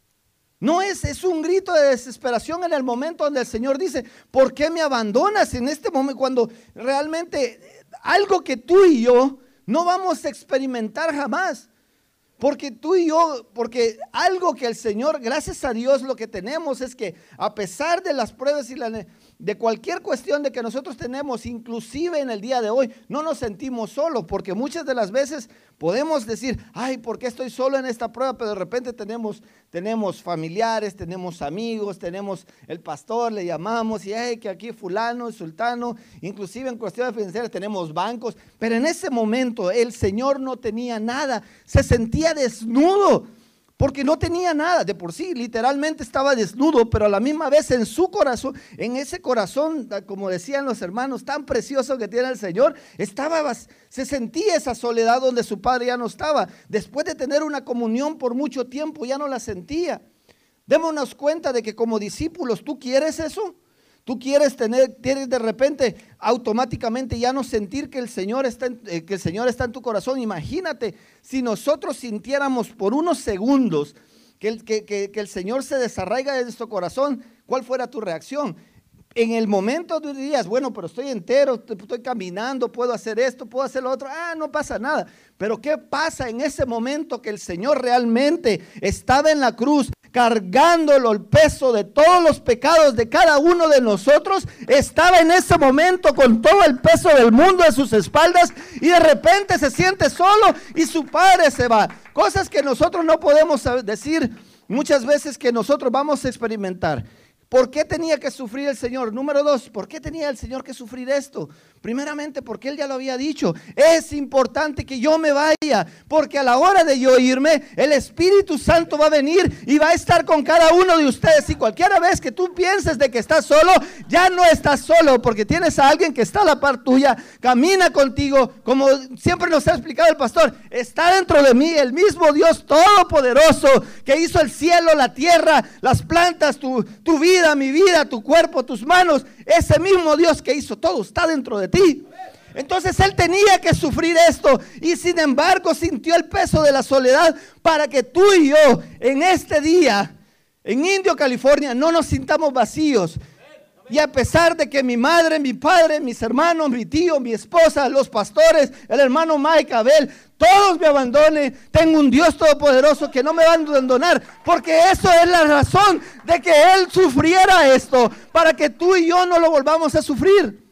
No es, es un grito de desesperación en el momento donde el Señor dice, ¿por qué me abandonas en este momento? Cuando realmente algo que tú y yo no vamos a experimentar jamás. Porque tú y yo, porque algo que el Señor, gracias a Dios, lo que tenemos es que a pesar de las pruebas y la, de cualquier cuestión de que nosotros tenemos, inclusive en el día de hoy, no nos sentimos solos, porque muchas de las veces podemos decir, ay, ¿por qué estoy solo en esta prueba? Pero de repente tenemos, tenemos familiares, tenemos amigos, tenemos el pastor, le llamamos, y ay, que aquí fulano, sultano, inclusive en cuestiones financieras tenemos bancos, pero en ese momento el Señor no tenía nada, se sentía desnudo, porque no tenía nada, de por sí literalmente estaba desnudo, pero a la misma vez en su corazón, en ese corazón, como decían los hermanos, tan precioso que tiene el Señor, estaba, se sentía esa soledad donde su padre ya no estaba, después de tener una comunión por mucho tiempo ya no la sentía. Démonos cuenta de que como discípulos, ¿tú quieres eso? Tú quieres tener, tienes de repente automáticamente ya no sentir que el Señor está en, eh, que el Señor está en tu corazón. Imagínate si nosotros sintiéramos por unos segundos que el, que, que, que el Señor se desarraiga de nuestro corazón, ¿cuál fuera tu reacción? En el momento tú dirías, bueno, pero estoy entero, estoy caminando, puedo hacer esto, puedo hacer lo otro, ah, no pasa nada. Pero ¿qué pasa en ese momento que el Señor realmente estaba en la cruz, cargándolo el peso de todos los pecados de cada uno de nosotros? Estaba en ese momento con todo el peso del mundo a sus espaldas y de repente se siente solo y su padre se va. Cosas que nosotros no podemos decir muchas veces que nosotros vamos a experimentar. ¿Por qué tenía que sufrir el Señor? Número dos, ¿por qué tenía el Señor que sufrir esto? Primeramente, porque Él ya lo había dicho, es importante que yo me vaya, porque a la hora de yo irme, el Espíritu Santo va a venir y va a estar con cada uno de ustedes. Y cualquiera vez que tú pienses de que estás solo, ya no estás solo, porque tienes a alguien que está a la par tuya, camina contigo, como siempre nos ha explicado el pastor, está dentro de mí el mismo Dios todopoderoso, que hizo el cielo, la tierra, las plantas, tu, tu vida, mi vida, tu cuerpo, tus manos. Ese mismo Dios que hizo todo está dentro de ti. Entonces Él tenía que sufrir esto y sin embargo sintió el peso de la soledad para que tú y yo en este día en Indio, California, no nos sintamos vacíos. Y a pesar de que mi madre, mi padre, mis hermanos, mi tío, mi esposa, los pastores, el hermano Mike, Abel, todos me abandonen, tengo un Dios todopoderoso que no me va a abandonar, porque eso es la razón de que Él sufriera esto, para que tú y yo no lo volvamos a sufrir.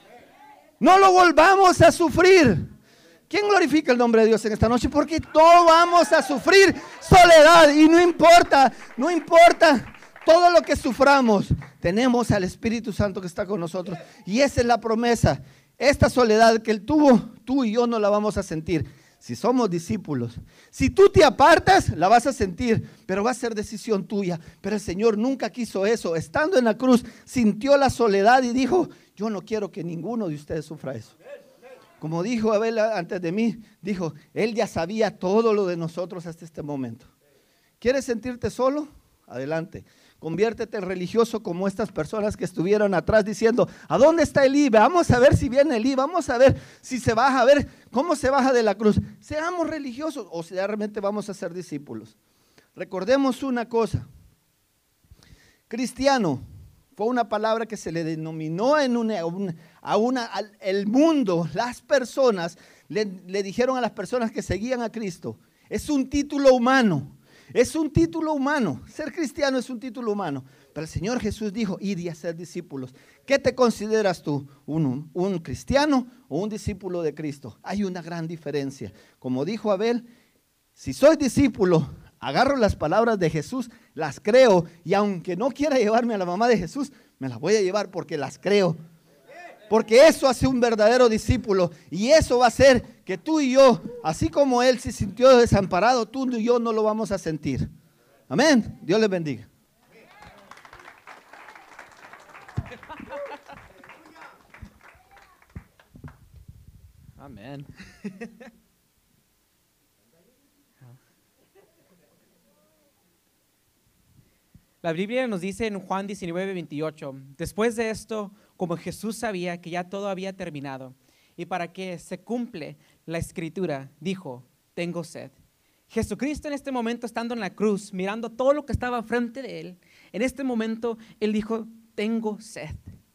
No lo volvamos a sufrir. ¿Quién glorifica el nombre de Dios en esta noche? Porque todos vamos a sufrir soledad y no importa, no importa todo lo que suframos. Tenemos al Espíritu Santo que está con nosotros y esa es la promesa. Esta soledad que Él tuvo, tú y yo no la vamos a sentir. Si somos discípulos, si tú te apartas, la vas a sentir, pero va a ser decisión tuya. Pero el Señor nunca quiso eso. Estando en la cruz, sintió la soledad y dijo, yo no quiero que ninguno de ustedes sufra eso. Como dijo Abel antes de mí, dijo, él ya sabía todo lo de nosotros hasta este momento. ¿Quieres sentirte solo? Adelante. Conviértete en religioso como estas personas que estuvieron atrás diciendo, ¿a dónde está Elí? Vamos a ver si viene Elí, vamos a ver si se baja, a ver cómo se baja de la cruz. Seamos religiosos o si realmente vamos a ser discípulos. Recordemos una cosa, cristiano fue una palabra que se le denominó en una, una, a una, al el mundo, las personas, le, le dijeron a las personas que seguían a Cristo, es un título humano. Es un título humano, ser cristiano es un título humano, pero el Señor Jesús dijo, id y hacer discípulos. ¿Qué te consideras tú? ¿Un, un cristiano o un discípulo de Cristo? Hay una gran diferencia. Como dijo Abel, si soy discípulo, agarro las palabras de Jesús, las creo, y aunque no quiera llevarme a la mamá de Jesús, me las voy a llevar porque las creo. Porque eso hace un verdadero discípulo y eso va a hacer que tú y yo, así como él se sintió desamparado, tú y yo no lo vamos a sentir. Amén. Dios les bendiga. Amén. La Biblia nos dice en Juan diecinueve, veintiocho, después de esto, como Jesús sabía que ya todo había terminado, y para que se cumple la escritura, dijo, tengo sed. Jesucristo en este momento, estando en la cruz, mirando todo lo que estaba frente de él, en este momento, él dijo, tengo sed.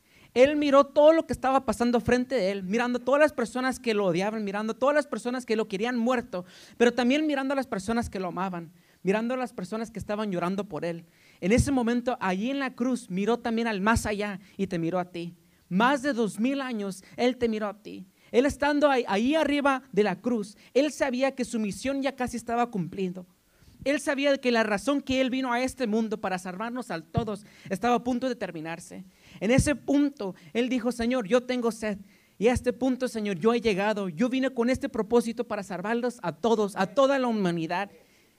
Él miró todo lo que estaba pasando frente de él, mirando todas las personas que lo odiaban, mirando todas las personas que lo querían muerto, pero también mirando a las personas que lo amaban, mirando a las personas que estaban llorando por él. En ese momento, allí en la cruz, miró también al más allá y te miró a ti. Más de dos mil años, él te miró a ti. Él estando ahí, ahí arriba de la cruz, él sabía que su misión ya casi estaba cumpliendo. Él sabía que la razón que él vino a este mundo para salvarnos a todos estaba a punto de terminarse. En ese punto, él dijo, Señor, yo tengo sed. Y a este punto, Señor, yo he llegado. Yo vine con este propósito para salvarlos a todos, a toda la humanidad.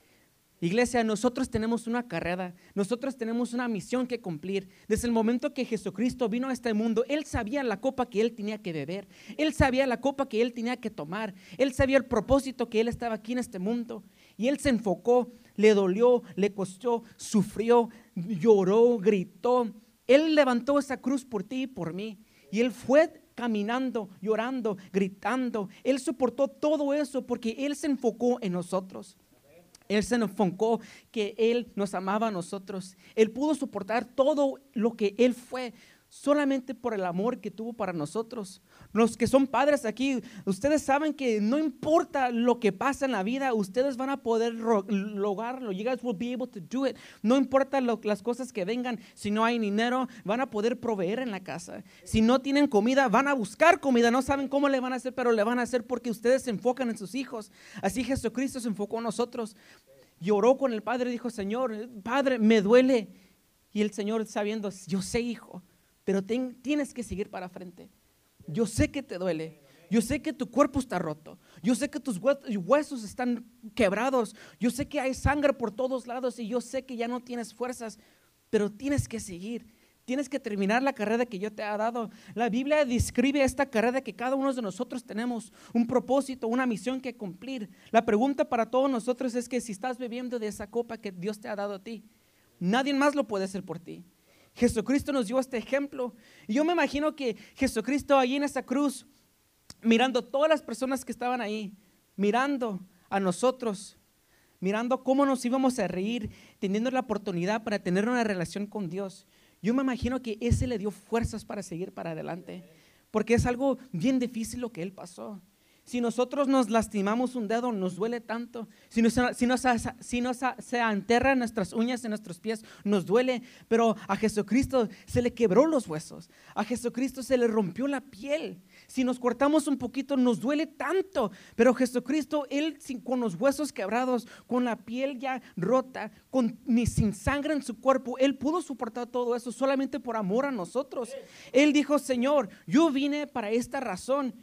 Iglesia, nosotros tenemos una carrera, nosotros tenemos una misión que cumplir. Desde el momento que Jesucristo vino a este mundo, Él sabía la copa que Él tenía que beber, Él sabía la copa que Él tenía que tomar, Él sabía el propósito que Él estaba aquí en este mundo. Y Él se enfocó, le dolió, le costó, sufrió, lloró, gritó. Él levantó esa cruz por ti y por mí. Y Él fue caminando, llorando, gritando. Él soportó todo eso porque Él se enfocó en nosotros. Él se nos enfocó que Él nos amaba a nosotros. Él pudo soportar todo lo que Él fue solamente por el amor que tuvo para nosotros. Los que son padres aquí, ustedes saben que no importa lo que pasa en la vida, ustedes van a poder lograrlo. You guys will be able to do it. No importa lo, las cosas que vengan. Si no hay dinero, van a poder proveer en la casa. Si no tienen comida, van a buscar comida. No saben cómo le van a hacer, pero le van a hacer porque ustedes se enfocan en sus hijos. Así Jesucristo se enfocó en nosotros. Lloró con el Padre y dijo, Señor, Padre, me duele. Y el Señor sabiendo, yo sé, hijo, pero ten, tienes que seguir para frente. Yo sé que te duele. Yo sé que tu cuerpo está roto. Yo sé que tus huesos están quebrados. Yo sé que hay sangre por todos lados y yo sé que ya no tienes fuerzas, pero tienes que seguir. Tienes que terminar la carrera que yo te he dado. La Biblia describe esta carrera que cada uno de nosotros tenemos, un propósito, una misión que cumplir. La pregunta para todos nosotros es que si estás bebiendo de esa copa que Dios te ha dado a ti, nadie más lo puede hacer por ti. Jesucristo nos dio este ejemplo. Y yo me imagino que Jesucristo ahí en esa cruz, mirando todas las personas que estaban ahí, mirando a nosotros, mirando cómo nos íbamos a reír, teniendo la oportunidad para tener una relación con Dios. Yo me imagino que ese le dio fuerzas para seguir para adelante, porque es algo bien difícil lo que él pasó. Si nosotros nos lastimamos un dedo, nos duele tanto. Si nos, si nos, si nos se enterran nuestras uñas en nuestros pies, nos duele. Pero a Jesucristo se le quebró los huesos. A Jesucristo se le rompió la piel. Si nos cortamos un poquito, nos duele tanto. Pero Jesucristo, Él con los huesos quebrados, con la piel ya rota, con, ni sin sangre en su cuerpo, Él pudo soportar todo eso solamente por amor a nosotros. Él dijo, Señor, yo vine para esta razón.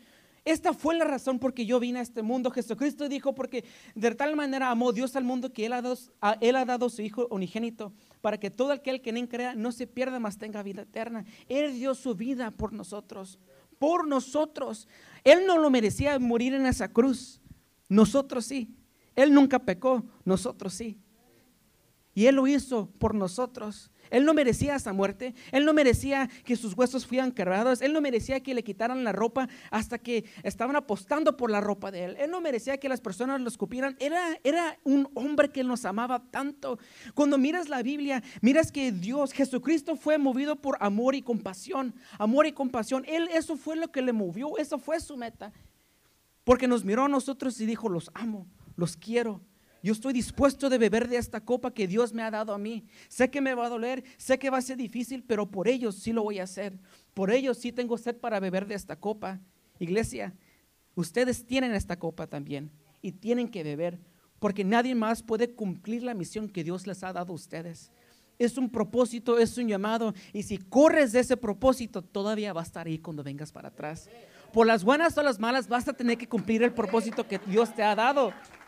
Esta fue la razón por que yo vine a este mundo. Jesucristo dijo, porque de tal manera amó Dios al mundo que Él ha dado, a, Él ha dado a su Hijo unigénito, para que todo aquel que en Él crea no se pierda, mas tenga vida eterna. Él dio su vida por nosotros, por nosotros. Él no lo merecía morir en esa cruz, nosotros sí. Él nunca pecó, nosotros sí. Y Él lo hizo por nosotros. Él no merecía esa muerte. Él no merecía que sus huesos fueran quebrados. Él no merecía que le quitaran la ropa hasta que estaban apostando por la ropa de Él. Él no merecía que las personas lo escupieran. Era, era un hombre que nos amaba tanto. Cuando miras la Biblia, miras que Dios, Jesucristo, fue movido por amor y compasión. Amor y compasión. Él, eso fue lo que le movió. Eso fue su meta. Porque nos miró a nosotros y dijo, los amo, los quiero. Yo estoy dispuesto de beber de esta copa que Dios me ha dado a mí. Sé que me va a doler, sé que va a ser difícil, pero por ellos sí lo voy a hacer. Por ellos sí tengo sed para beber de esta copa. Iglesia, ustedes tienen esta copa también y tienen que beber, porque nadie más puede cumplir la misión que Dios les ha dado a ustedes. Es un propósito, es un llamado, y si corres de ese propósito, todavía va a estar ahí cuando vengas para atrás. Por las buenas o las malas, vas a tener que cumplir el propósito que Dios te ha dado.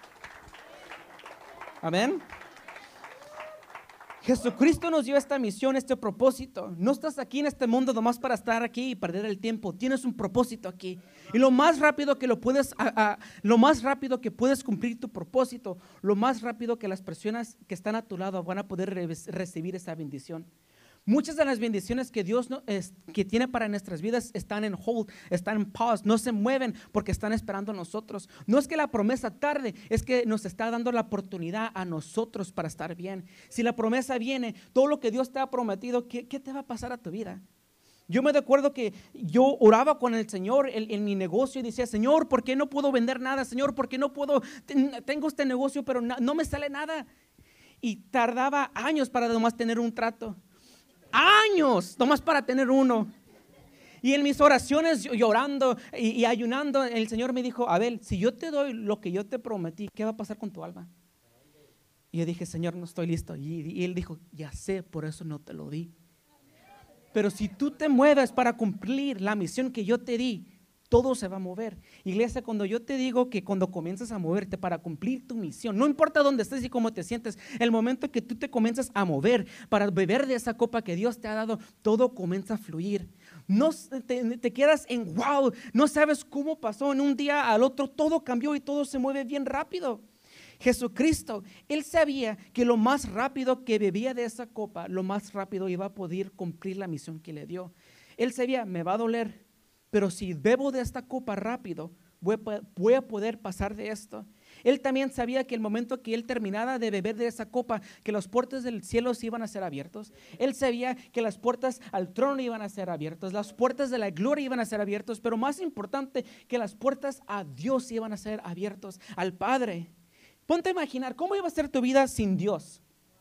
Amén. Jesucristo nos dio esta misión, este propósito. No estás aquí en este mundo nomás para estar aquí y perder el tiempo. Tienes un propósito aquí. Y lo más rápido que lo puedes, a, a, lo más rápido que puedes cumplir tu propósito, lo más rápido que las personas que están a tu lado van a poder re recibir esa bendición. Muchas de las bendiciones que Dios no, es, que tiene para nuestras vidas están en hold, están en pause, no se mueven porque están esperando a nosotros. No es que la promesa tarde, es que nos está dando la oportunidad a nosotros para estar bien. Si la promesa viene, todo lo que Dios te ha prometido, ¿qué, qué te va a pasar a tu vida? Yo me acuerdo que yo oraba con el Señor en, en mi negocio y decía, Señor, ¿por qué no puedo vender nada? Señor, ¿por qué no puedo? Tengo este negocio, pero no, no me sale nada. Y tardaba años para nomás tener un trato. Años, nomás para tener uno. Y en mis oraciones, llorando y, y ayunando, el Señor me dijo, Abel, si yo te doy lo que yo te prometí, ¿qué va a pasar con tu alma? Y yo dije, Señor, no estoy listo. Y, y Él dijo, ya sé, por eso no te lo di. Pero si tú te mueves para cumplir la misión que yo te di, todo se va a mover. Iglesia, cuando yo te digo que cuando comienzas a moverte para cumplir tu misión, no importa dónde estés y cómo te sientes, el momento que tú te comienzas a mover para beber de esa copa que Dios te ha dado, todo comienza a fluir. No te, te quedas en wow, no sabes cómo pasó en un día al otro, todo cambió y todo se mueve bien rápido. Jesucristo, Él sabía que lo más rápido que bebía de esa copa, lo más rápido iba a poder cumplir la misión que le dio. Él sabía, me va a doler, pero si bebo de esta copa rápido, voy a, voy a poder pasar de esto. Él también sabía que el momento que él terminara de beber de esa copa, que las puertas del cielo se iban a ser abiertos. Él sabía que las puertas al trono iban a ser abiertas, las puertas de la gloria iban a ser abiertas, pero más importante, que las puertas a Dios iban a ser abiertos, al Padre. Ponte a imaginar, ¿cómo iba a ser tu vida sin Dios?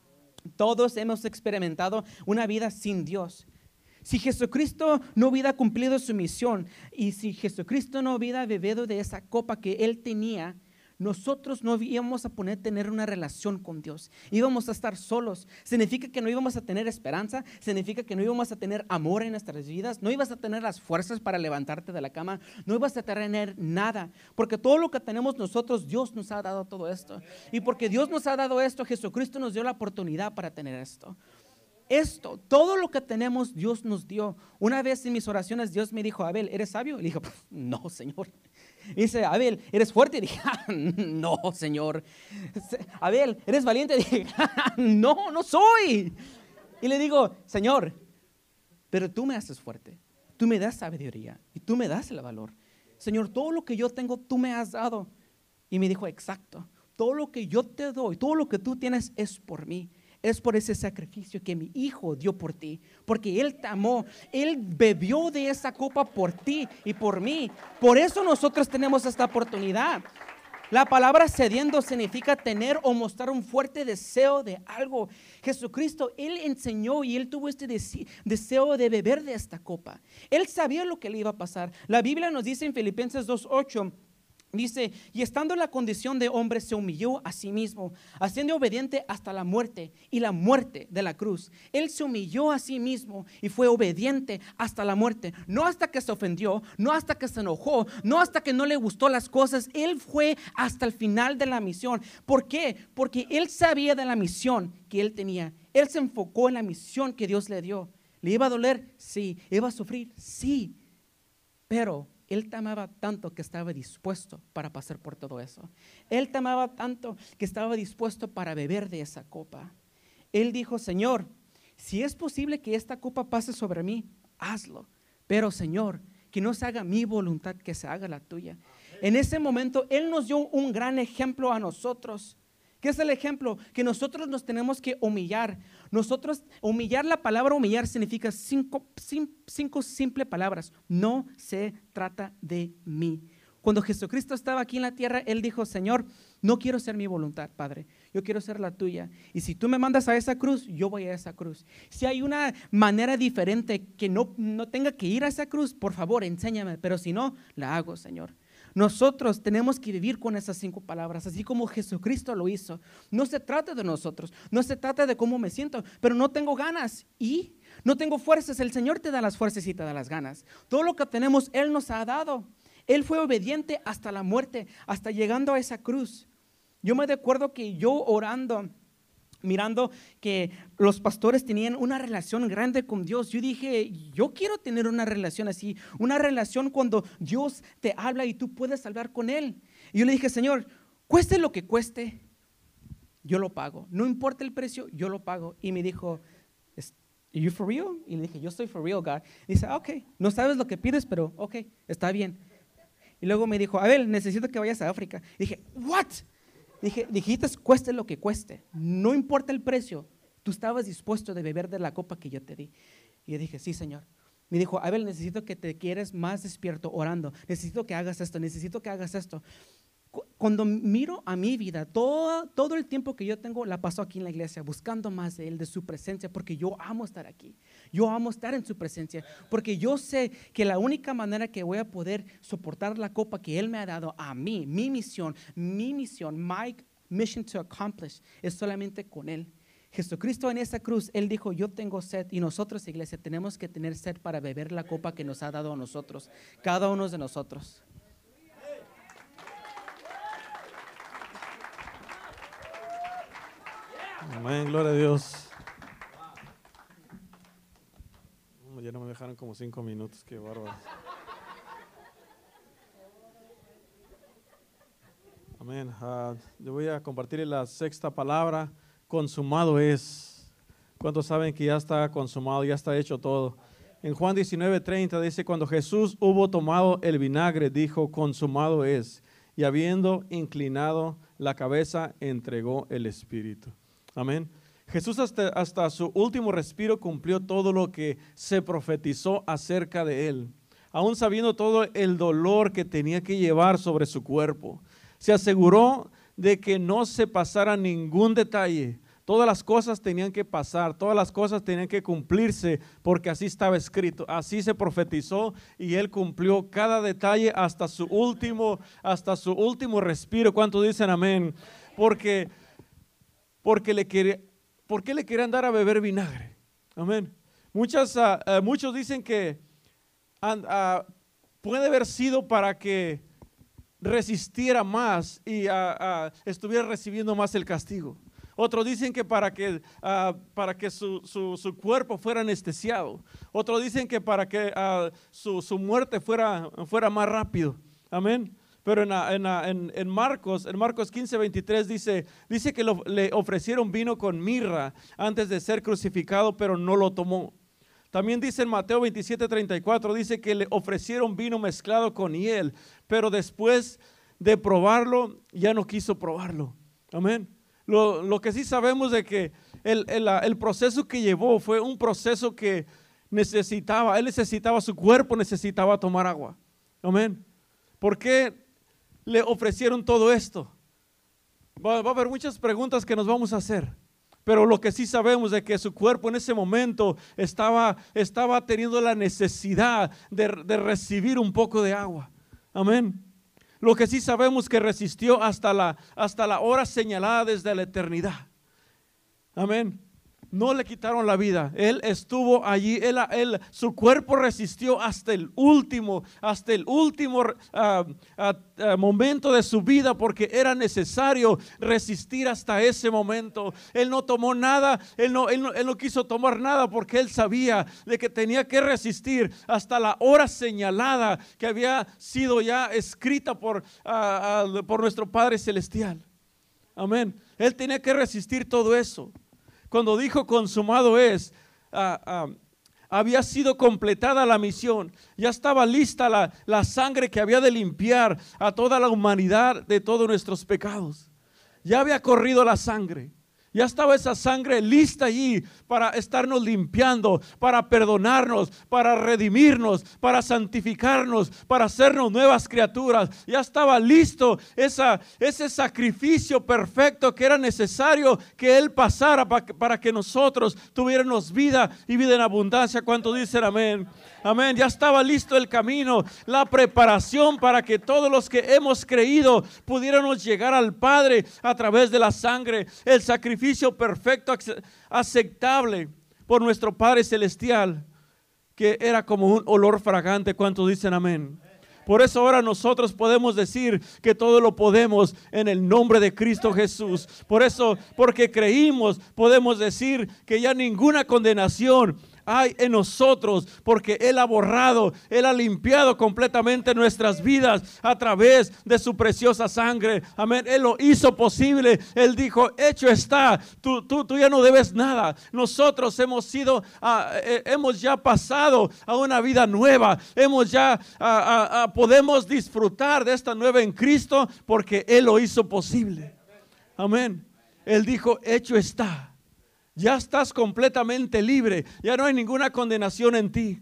Todos hemos experimentado una vida sin Dios. Si Jesucristo no hubiera cumplido su misión y si Jesucristo no hubiera bebido de esa copa que Él tenía, nosotros no íbamos a poder tener una relación con Dios. Íbamos a estar solos. Significa que no íbamos a tener esperanza, significa que no íbamos a tener amor en nuestras vidas, no ibas a tener las fuerzas para levantarte de la cama, no ibas a tener nada, porque todo lo que tenemos nosotros, Dios nos ha dado todo esto. Y porque Dios nos ha dado esto, Jesucristo nos dio la oportunidad para tener esto. Esto, todo lo que tenemos, Dios nos dio. Una vez en mis oraciones, Dios me dijo, Abel, ¿eres sabio? Y le dije, no, Señor. Y dice, Abel, ¿eres fuerte? Y dije, no, Señor. Abel, ¿eres valiente? Y dije, no, no soy. Y le digo, Señor, pero tú me haces fuerte, tú me das sabiduría y tú me das el valor. Señor, todo lo que yo tengo, tú me has dado. Y me dijo, exacto, todo lo que yo te doy, todo lo que tú tienes es por mí. Es por ese sacrificio que mi hijo dio por ti, porque Él te amó, Él bebió de esa copa por ti y por mí. Por eso nosotros tenemos esta oportunidad. La palabra sediento significa tener o mostrar un fuerte deseo de algo. Jesucristo, Él enseñó y Él tuvo este deseo de beber de esta copa. Él sabía lo que le iba a pasar. La Biblia nos dice en Filipenses dos ocho, Dice, y estando en la condición de hombre, se humilló a sí mismo, haciendo obediente hasta la muerte y la muerte de la cruz. Él se humilló a sí mismo y fue obediente hasta la muerte. No hasta que se ofendió, no hasta que se enojó, no hasta que no le gustó las cosas. Él fue hasta el final de la misión. ¿Por qué? Porque él sabía de la misión que él tenía. Él se enfocó en la misión que Dios le dio. ¿Le iba a doler? Sí. ¿Iba a sufrir? Sí. Pero él te amaba tanto que estaba dispuesto para pasar por todo eso. Él te amaba tanto que estaba dispuesto para beber de esa copa. Él dijo, Señor, si es posible que esta copa pase sobre mí, hazlo. Pero Señor, que no se haga mi voluntad, que se haga la tuya. En ese momento, Él nos dio un gran ejemplo a nosotros. ¿Qué es el ejemplo? Que nosotros nos tenemos que humillar. Nosotros, humillar, la palabra humillar significa cinco, cinco simples palabras. No se trata de mí. Cuando Jesucristo estaba aquí en la tierra, Él dijo, Señor, no quiero ser mi voluntad, Padre. Yo quiero ser la tuya. Y si tú me mandas a esa cruz, yo voy a esa cruz. Si hay una manera diferente que no, no tenga que ir a esa cruz, por favor, enséñame. Pero si no, la hago, Señor. Nosotros tenemos que vivir con esas cinco palabras, así como Jesucristo lo hizo. No se trata de nosotros, no se trata de cómo me siento, pero no tengo ganas y no tengo fuerzas. El Señor te da las fuerzas y te da las ganas. Todo lo que tenemos, Él nos ha dado. Él fue obediente hasta la muerte, hasta llegando a esa cruz. Yo me acuerdo que yo orando, mirando que los pastores tenían una relación grande con Dios, yo dije, yo quiero tener una relación así, una relación cuando Dios te habla y tú puedes hablar con Él. Y yo le dije, Señor, cueste lo que cueste, yo lo pago. No importa el precio, yo lo pago. Y me dijo, ¿are you for real? Y le dije, yo estoy for real, God. Y dice, ok, no sabes lo que pides, pero ok, está bien. Y luego me dijo, Abel, necesito que vayas a África. Y dije, what? Dije, dijiste, cueste lo que cueste, no importa el precio, tú estabas dispuesto de beber de la copa que yo te di. Y yo dije, sí, Señor. Me dijo, Abel, necesito que te quieres más despierto orando, necesito que hagas esto, necesito que hagas esto. Cuando miro a mi vida, todo, todo el tiempo que yo tengo la paso aquí en la iglesia, buscando más de Él, de su presencia, porque yo amo estar aquí, yo amo estar en su presencia, porque yo sé que la única manera que voy a poder soportar la copa que Él me ha dado a mí, mi misión, mi misión, my mission to accomplish, es solamente con Él. Jesucristo en esa cruz, Él dijo, yo tengo sed, y nosotros, iglesia, tenemos que tener sed para beber la copa que nos ha dado a nosotros, cada uno de nosotros. Amén, gloria a Dios. Ya no me dejaron como cinco minutos, qué bárbaro. Amén. Uh, yo voy a compartir la sexta palabra, consumado es. ¿Cuántos saben que ya está consumado, ya está hecho todo? En Juan diecinueve treinta dice, cuando Jesús hubo tomado el vinagre, dijo, consumado es. Y habiendo inclinado la cabeza, entregó el Espíritu. Amén. Jesús hasta, hasta su último respiro cumplió todo lo que se profetizó acerca de Él, aún sabiendo todo el dolor que tenía que llevar sobre su cuerpo. Se aseguró de que no se pasara ningún detalle. Todas las cosas tenían que pasar, todas las cosas tenían que cumplirse, porque así estaba escrito, así se profetizó, y Él cumplió cada detalle hasta su último, hasta su último respiro. ¿Cuántos dicen amén? Porque Porque le quería, ¿por qué le querían dar a beber vinagre? Amén. Muchas, uh, uh, muchos dicen que uh, uh, puede haber sido para que resistiera más y uh, uh, estuviera recibiendo más el castigo. Otros dicen que para que, uh, para que su, su, su cuerpo fuera anestesiado. Otros dicen que para que uh, su, su muerte fuera, fuera más rápido. Amén. Pero en, en, en, en Marcos, en Marcos quince veintitrés dice, dice que lo, le ofrecieron vino con mirra antes de ser crucificado, pero no lo tomó. También dice en Mateo veintisiete treinta y cuatro, dice que le ofrecieron vino mezclado con hiel, pero después de probarlo, ya no quiso probarlo. Amén. Lo, lo que sí sabemos de que el, el, el proceso que llevó fue un proceso que necesitaba, él necesitaba, su cuerpo necesitaba tomar agua. Amén. ¿Por qué le ofrecieron todo esto? Va, va a haber muchas preguntas que nos vamos a hacer, pero lo que sí sabemos es que su cuerpo en ese momento estaba, estaba teniendo la necesidad de, de recibir un poco de agua. Amén. Lo que sí sabemos que resistió hasta la, hasta la hora señalada desde la eternidad. Amén. No le quitaron la vida. Él estuvo allí. Él, él, su cuerpo resistió hasta el último, hasta el último uh, uh, uh, momento de su vida, porque era necesario resistir hasta ese momento. Él no tomó nada, él no, él no, él no quiso tomar nada, porque él sabía de que tenía que resistir hasta la hora señalada que había sido ya escrita por, uh, uh, por nuestro Padre Celestial. Amén. Él tenía que resistir todo eso. Cuando dijo consumado es, uh, uh, había sido completada la misión. Ya estaba lista la, la sangre que había de limpiar a toda la humanidad de todos nuestros pecados. Ya había corrido la sangre. Ya estaba esa sangre lista allí para estarnos limpiando, para perdonarnos, para redimirnos, para santificarnos, para hacernos nuevas criaturas. Ya estaba listo esa, ese sacrificio perfecto que era necesario que Él pasara para que, para que nosotros tuviéramos vida y vida en abundancia. ¿Cuántos dicen amén? Amén. Ya estaba listo el camino, la preparación para que todos los que hemos creído pudiéramos llegar al Padre a través de la sangre. El sacrificio perfecto, aceptable por nuestro Padre Celestial, que era como un olor fragante. ¿Cuántos dicen amén? Por eso ahora nosotros podemos decir que todo lo podemos en el nombre de Cristo Jesús. Por eso, porque creímos, podemos decir que ya ninguna condenación hay en nosotros, porque Él ha borrado, Él ha limpiado completamente nuestras vidas a través de su preciosa sangre. Amén. Él lo hizo posible. Él dijo, hecho está. Tú, tú, tú ya no debes nada. Nosotros hemos sido, uh, eh, hemos ya pasado a una vida nueva. Hemos ya, uh, uh, uh, podemos disfrutar de esta nueva en Cristo, porque Él lo hizo posible. Amén. Él dijo, hecho está. Ya estás completamente libre. Ya no hay ninguna condenación en ti.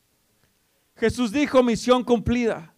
Jesús dijo, misión cumplida.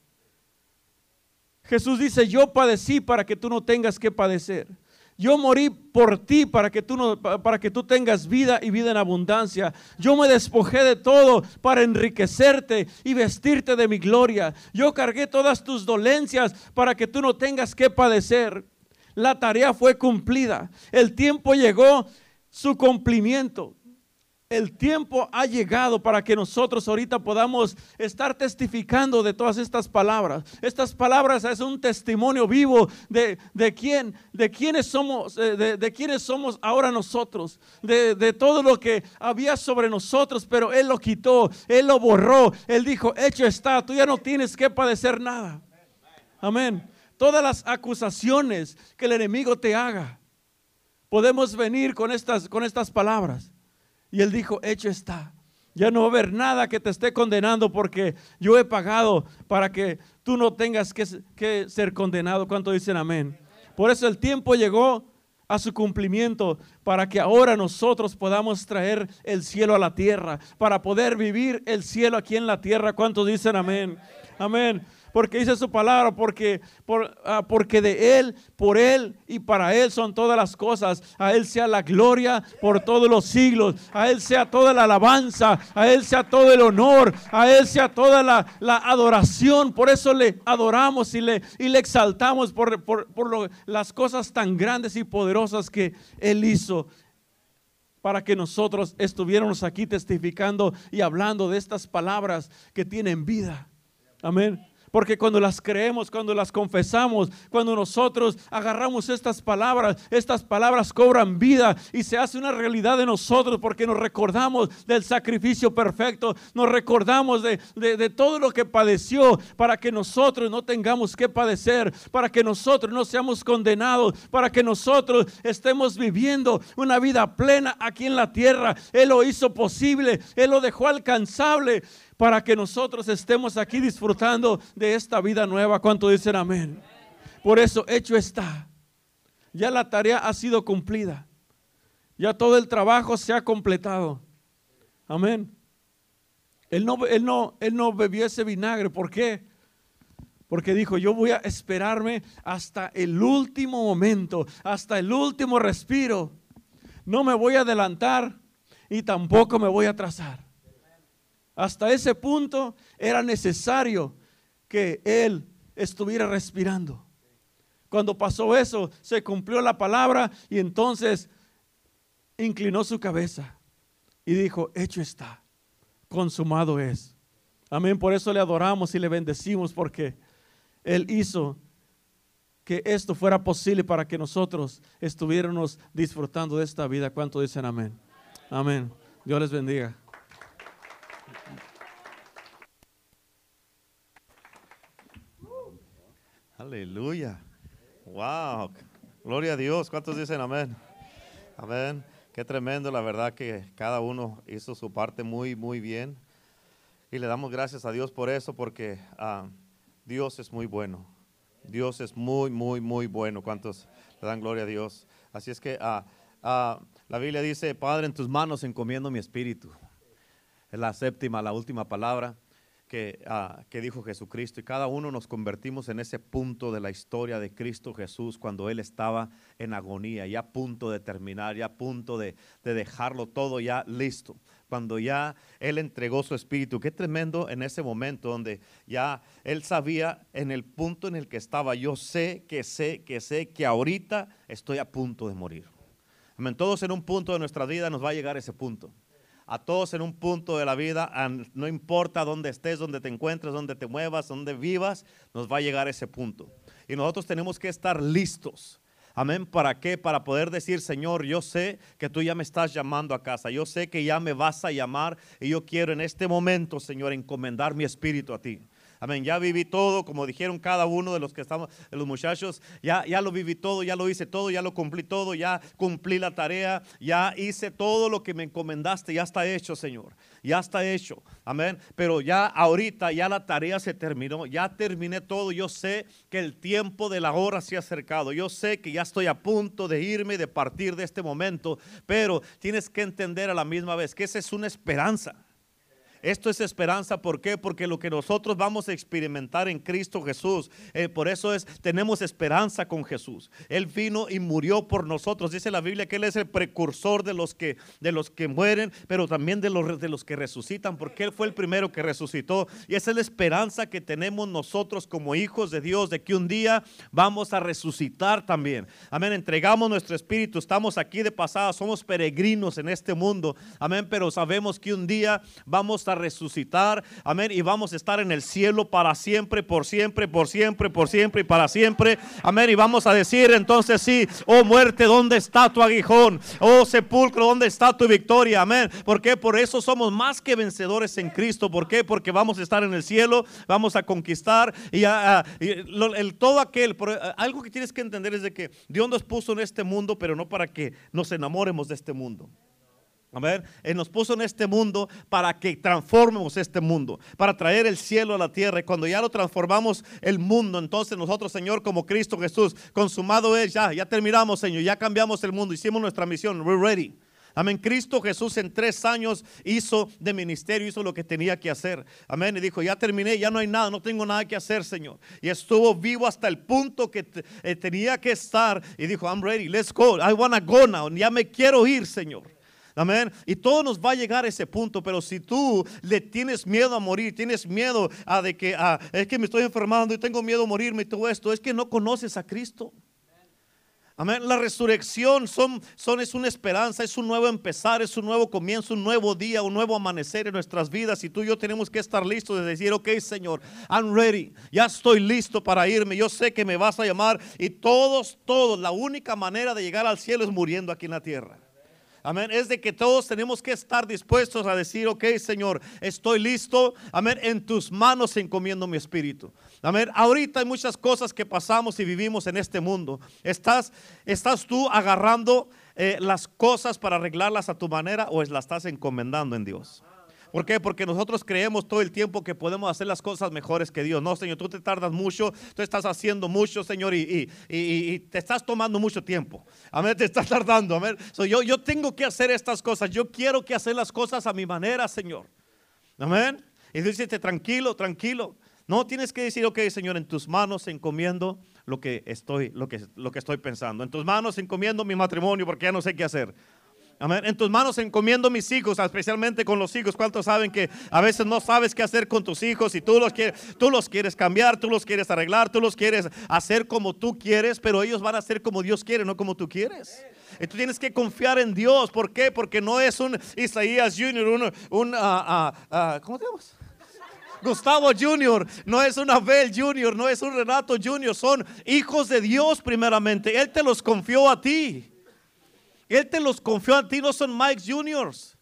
Jesús dice, yo padecí para que tú no tengas que padecer. Yo morí por ti para que tú no, para que tú tengas vida y vida en abundancia. Yo me despojé de todo para enriquecerte y vestirte de mi gloria. Yo cargué todas tus dolencias para que tú no tengas que padecer. La tarea fue cumplida. El tiempo llegó. Su cumplimiento, el tiempo ha llegado para que nosotros ahorita podamos estar testificando de todas estas palabras. Estas palabras es un testimonio vivo de, de quién, de quiénes somos, de, de quiénes somos ahora nosotros, de, de todo lo que había sobre nosotros, pero Él lo quitó, Él lo borró. Él dijo, hecho está, tú ya no tienes que padecer nada. Amén. Todas las acusaciones que el enemigo te haga, podemos venir con estas, con estas palabras. Y Él dijo, hecho está. Ya no va a haber nada que te esté condenando, porque yo he pagado para que tú no tengas que, que ser condenado. ¿Cuánto dicen amén? Por eso el tiempo llegó a su cumplimiento, para que ahora nosotros podamos traer el cielo a la tierra, para poder vivir el cielo aquí en la tierra. ¿Cuántos dicen amén? Amén. Porque dice su palabra, porque, por, uh, porque de Él, por Él y para Él son todas las cosas. A Él sea la gloria por todos los siglos. A Él sea toda la alabanza. A Él sea todo el honor. A Él sea toda la, la adoración. Por eso le adoramos y le, y le exaltamos por, por, por lo, las cosas tan grandes y poderosas que Él hizo, para que nosotros estuviéramos aquí testificando y hablando de estas palabras que tienen vida. Amén. Porque cuando las creemos, cuando las confesamos, cuando nosotros agarramos estas palabras, estas palabras cobran vida y se hace una realidad de nosotros, porque nos recordamos del sacrificio perfecto, nos recordamos de, de, de todo lo que padeció para que nosotros no tengamos que padecer, para que nosotros no seamos condenados, para que nosotros estemos viviendo una vida plena aquí en la tierra. Él lo hizo posible, Él lo dejó alcanzable, para que nosotros estemos aquí disfrutando de esta vida nueva. ¿Cuánto dicen amén? Por eso hecho está. Ya la tarea ha sido cumplida. Ya todo el trabajo se ha completado. Amén. Él no, él no, él no bebió ese vinagre. ¿Por qué? Porque dijo, yo voy a esperarme hasta el último momento, hasta el último respiro. No me voy a adelantar y tampoco me voy a atrasar. Hasta ese punto era necesario que Él estuviera respirando. Cuando pasó eso, se cumplió la palabra y entonces inclinó su cabeza y dijo, hecho está, consumado es. Amén, por eso le adoramos y le bendecimos, porque Él hizo que esto fuera posible para que nosotros estuviéramos disfrutando de esta vida. ¿Cuánto dicen amén? Amén. Dios les bendiga. Aleluya. Wow. Gloria a Dios. ¿Cuántos dicen amén? Amén. Qué tremendo, la verdad que cada uno hizo su parte muy, muy bien. Y le damos gracias a Dios por eso, porque uh, Dios es muy bueno. Dios es muy, muy, muy bueno. ¿Cuántos le dan gloria a Dios? Así es que uh, uh, la Biblia dice, Padre, en tus manos encomiendo mi espíritu. Es la séptima, la última palabra que, uh, que dijo Jesucristo. Y cada uno nos convertimos en ese punto de la historia de Cristo Jesús, cuando Él estaba en agonía, ya a punto de terminar, ya a punto de, de dejarlo todo ya listo. Cuando ya Él entregó su espíritu. Qué tremendo en ese momento donde ya Él sabía en el punto en el que estaba. Yo sé, que sé, que sé que ahorita estoy a punto de morir. Amén. Todos en un punto de nuestra vida nos va a llegar ese punto. A todos en un punto de la vida, no importa dónde estés, dónde te encuentres, dónde te muevas, dónde vivas, nos va a llegar ese punto. Y nosotros tenemos que estar listos. Amén. ¿Para qué? Para poder decir, Señor, yo sé que tú ya me estás llamando a casa. Yo sé que ya me vas a llamar y yo quiero en este momento, Señor, encomendar mi espíritu a ti. Amén. Ya viví todo, como dijeron cada uno de los que estamos, de los muchachos, ya, ya lo viví todo, ya lo hice todo, ya lo cumplí todo, ya cumplí la tarea, ya hice todo lo que me encomendaste, ya está hecho, Señor, ya está hecho. Amén. Pero ya ahorita, ya la tarea se terminó, ya terminé todo. Yo sé que el tiempo de la hora se ha acercado. Yo sé que ya estoy a punto de irme, de partir de este momento, pero tienes que entender a la misma vez que esa es una esperanza. Esto es esperanza, ¿por qué? Porque lo que nosotros vamos a experimentar en Cristo Jesús, eh, por eso es, tenemos esperanza con Jesús. Él vino y murió por nosotros. Dice la Biblia que Él es el precursor de los que, de los que mueren, pero también de los, de los que resucitan, porque Él fue el primero que resucitó. Y esa es la esperanza que tenemos nosotros como hijos de Dios, de que un día vamos a resucitar también. Amén, entregamos nuestro espíritu, estamos aquí de pasada, somos peregrinos en este mundo. Amén, pero sabemos que un día vamos a resucitar, amén, y vamos a estar en el cielo para siempre, por siempre, por siempre, por siempre y para siempre, amén, y vamos a decir entonces sí, oh muerte, ¿dónde está tu aguijón? Oh sepulcro, ¿dónde está tu victoria? Amén. ¿Por qué? Por eso somos más que vencedores en Cristo. ¿Por qué? Porque vamos a estar en el cielo, vamos a conquistar y, a, a, y lo, el, todo aquel, por, a, algo que tienes que entender es de que Dios nos puso en este mundo, pero no para que nos enamoremos de este mundo. Amén. Él nos puso en este mundo para que transformemos este mundo, para traer el cielo a la tierra. Y cuando ya lo transformamos el mundo, entonces nosotros, Señor, como Cristo Jesús, consumado es, ya, ya terminamos, Señor, ya cambiamos el mundo, hicimos nuestra misión, we're ready. Amén. Cristo Jesús en tres años hizo de ministerio, hizo lo que tenía que hacer. Amén. Y dijo, ya terminé, ya no hay nada, no tengo nada que hacer, Señor. Y estuvo vivo hasta el punto que te, eh, tenía que estar. Y dijo, I'm ready, let's go, I wanna go now. Ya me quiero ir, Señor. Amén. Y todo nos va a llegar a ese punto, pero si tú le tienes miedo a morir, tienes miedo a de que a, es que me estoy enfermando y tengo miedo a morirme y todo esto, es que no conoces a Cristo. Amén. La resurrección son, son, es una esperanza, es un nuevo empezar, es un nuevo comienzo, un nuevo día, un nuevo amanecer en nuestras vidas. Y tú y yo tenemos que estar listos de decir, ok, Señor, I'm ready, ya estoy listo para irme. Yo sé que me vas a llamar y todos, todos, la única manera de llegar al cielo es muriendo aquí en la tierra. Amén, es de que todos tenemos que estar dispuestos a decir, ok, Señor, estoy listo, amén, en tus manos encomiendo mi espíritu. Amén, ahorita hay muchas cosas que pasamos y vivimos en este mundo. ¿Estás, estás tú agarrando eh, las cosas para arreglarlas a tu manera o las estás encomendando en Dios? ¿Por qué? Porque nosotros creemos todo el tiempo que podemos hacer las cosas mejores que Dios. No, Señor, tú te tardas mucho, tú estás haciendo mucho, Señor, y, y, y, y te estás tomando mucho tiempo. Amén, te estás tardando. Amén. So, yo, yo tengo que hacer estas cosas. Yo quiero que hacer las cosas a mi manera, Señor. Amén. Y dice, tranquilo, tranquilo. No, tienes que decir, ok, Señor, en tus manos encomiendo lo que estoy, lo que, lo que estoy pensando. En tus manos encomiendo mi matrimonio porque ya no sé qué hacer. Amén. En tus manos encomiendo mis hijos, especialmente con los hijos. ¿Cuántos saben que a veces no sabes qué hacer con tus hijos y tú los quieres, tú los quieres cambiar, tú los quieres arreglar, tú los quieres hacer como tú quieres, pero ellos van a hacer como Dios quiere, no como tú quieres? Y tú tienes que confiar en Dios. ¿Por qué? Porque no es un Isaías junior, un, un uh, uh, uh, ¿cómo te llamas? Gustavo junior, no es un Abel junior, no es un Renato junior, son hijos de Dios primeramente. Él te los confió a ti. Él te los confió a ti, no son Mike juniors.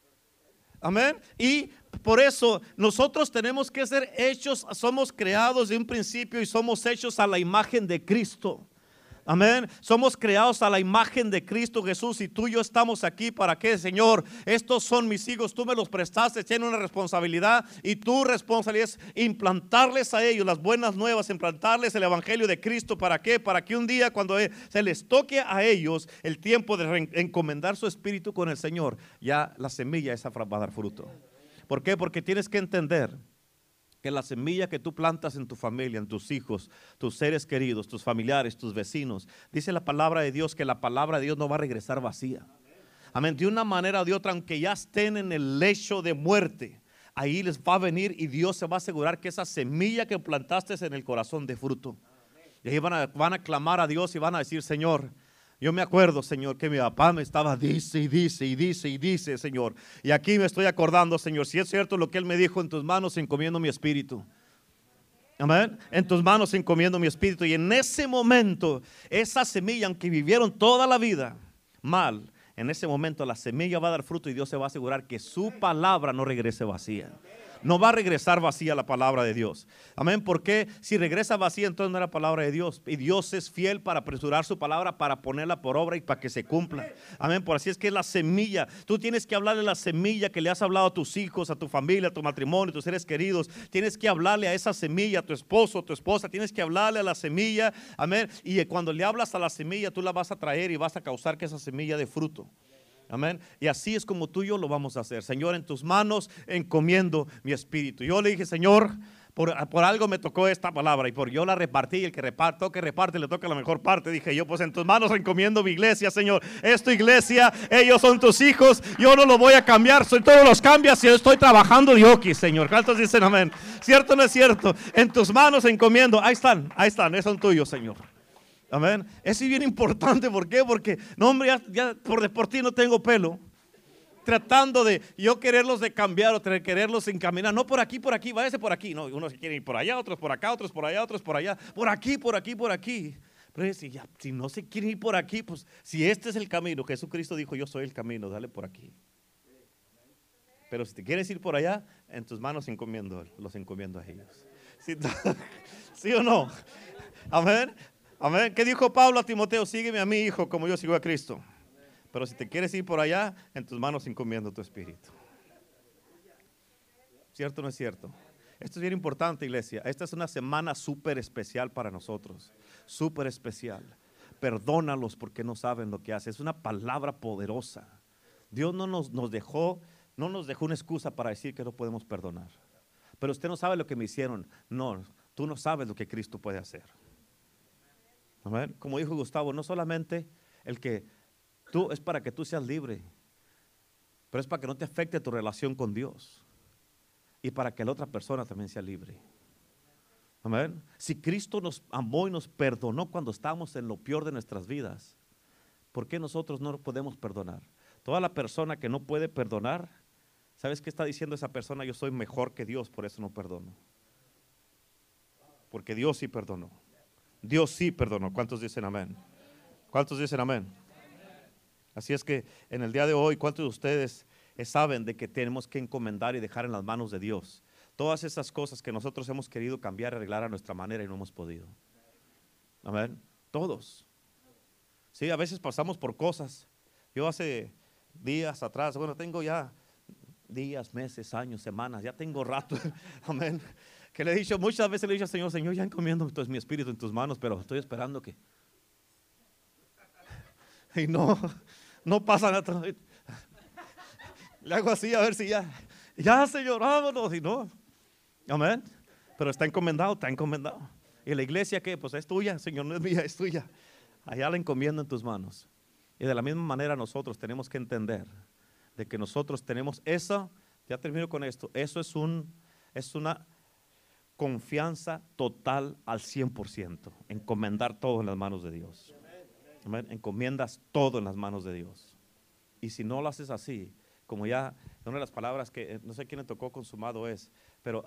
Amén. Y por eso nosotros tenemos que ser hechos, somos creados de un principio y somos hechos a la imagen de Cristo. Amén. Somos creados a la imagen de Cristo Jesús y tú y yo estamos aquí para qué, Señor. Estos son mis hijos, tú me los prestaste, tienen una responsabilidad y tu responsabilidad es implantarles a ellos las buenas nuevas, implantarles el evangelio de Cristo. ¿Para qué? Para que un día cuando se les toque a ellos el tiempo de encomendar su espíritu con el Señor, ya la semilla esa va a dar fruto. ¿Por qué? Porque tienes que entender que la semilla que tú plantas en tu familia, en tus hijos, tus seres queridos, tus familiares, tus vecinos, dice la palabra de Dios que la palabra de Dios no va a regresar vacía. Amén. De una manera o de otra, aunque ya estén en el lecho de muerte, ahí les va a venir y Dios se va a asegurar que esa semilla que plantaste en el corazón dé fruto. Y ahí van a, van a clamar a Dios y van a decir, Señor, yo me acuerdo, Señor, que mi papá me estaba dice y dice y dice y dice, Señor. Y aquí me estoy acordando, Señor, si es cierto lo que Él me dijo, en tus manos encomiendo mi espíritu. Amén. En tus manos encomiendo mi espíritu. Y en ese momento, esa semilla, aunque vivieron toda la vida mal, en ese momento la semilla va a dar fruto y Dios se va a asegurar que su palabra no regrese vacía. No va a regresar vacía la palabra de Dios. Amén. Porque si regresa vacía, entonces no era palabra de Dios. Y Dios es fiel para apresurar su palabra, para ponerla por obra y para que se cumpla. Amén. Por así es que es la semilla. Tú tienes que hablarle la semilla que le has hablado a tus hijos, a tu familia, a tu matrimonio, a tus seres queridos. Tienes que hablarle a esa semilla, a tu esposo, a tu esposa. Tienes que hablarle a la semilla. Amén. Y cuando le hablas a la semilla, tú la vas a traer y vas a causar que esa semilla dé fruto. Amén. Y así es como tú y yo lo vamos a hacer. Señor, en tus manos encomiendo mi espíritu. Yo le dije, Señor, por, por algo me tocó esta palabra y por yo la repartí. El que reparte, que reparte, le toca la mejor parte. Dije yo, pues en tus manos encomiendo mi iglesia, Señor. Es tu iglesia, ellos son tus hijos. Yo no lo voy a cambiar. Soy, todos los cambias si yo estoy trabajando de aquí, Señor. ¿Cuántos dicen amén? ¿Cierto o no es cierto? En tus manos encomiendo. Ahí están, ahí están, esos son tuyos, Señor. Amén. Eso es bien importante. ¿Por qué? Porque, no hombre, ya, ya por, por ti no tengo pelo. Tratando de yo quererlos de cambiar o quererlos encaminar. No por aquí, por aquí, váyase por aquí. No, unos quieren ir por allá, otros por acá, otros por allá, otros por allá. Por aquí, por aquí, por aquí. Pero si, ya, si no se quieren ir por aquí, pues si este es el camino, Jesucristo dijo, yo soy el camino, dale por aquí. Pero si te quieres ir por allá, en tus manos encomiendo, los encomiendo a ellos. ¿Sí, ¿Sí o no? Amén. Amén. ¿Qué dijo Pablo a Timoteo? Sígueme a mí, hijo, como yo sigo a Cristo. Pero si te quieres ir por allá, en tus manos encomiendo tu espíritu. ¿Cierto o no es cierto? Esto es bien importante, iglesia. Esta es una semana súper especial para nosotros. Súper especial. Perdónalos porque no saben lo que hacen. Es una palabra poderosa. Dios no nos, nos dejó, no nos dejó una excusa para decir que no podemos perdonar. Pero usted no sabe lo que me hicieron. No, tú no sabes lo que Cristo puede hacer. Amén. Como dijo Gustavo, no solamente el que tú es para que tú seas libre, pero es para que no te afecte tu relación con Dios y para que la otra persona también sea libre. Amén. Si Cristo nos amó y nos perdonó cuando estábamos en lo peor de nuestras vidas, ¿por qué nosotros no podemos perdonar? Toda la persona que no puede perdonar, ¿sabes qué está diciendo esa persona? Yo soy mejor que Dios, por eso no perdono. Porque Dios sí perdonó. Dios sí perdonó. ¿Cuántos dicen amén? ¿Cuántos dicen amén? Así es que en el día de hoy, ¿cuántos de ustedes saben de que tenemos que encomendar y dejar en las manos de Dios todas esas cosas que nosotros hemos querido cambiar, arreglar a nuestra manera y no hemos podido? Amén. Todos. Sí, a veces pasamos por cosas. Yo hace días atrás, bueno, tengo ya días, meses, años, semanas, ya tengo rato. Amén. Que le he dicho, muchas veces le he dicho al Señor, Señor, ya encomiendo entonces mi espíritu en tus manos, pero estoy esperando que. Y no, no pasa nada. Le hago así a ver si ya, ya Señor, vámonos. Y no, amén. Pero está encomendado, está encomendado. Y la iglesia, ¿qué? Pues es tuya, Señor, no es mía, es tuya. Allá la encomiendo en tus manos. Y de la misma manera nosotros tenemos que entender de que nosotros tenemos eso, ya termino con esto, eso es, un, es una confianza total al cien por ciento, encomendar todo en las manos de Dios. Amén. Encomiendas todo en las manos de Dios. Y si no lo haces así, como ya una de las palabras que no sé quién le tocó consumado es, pero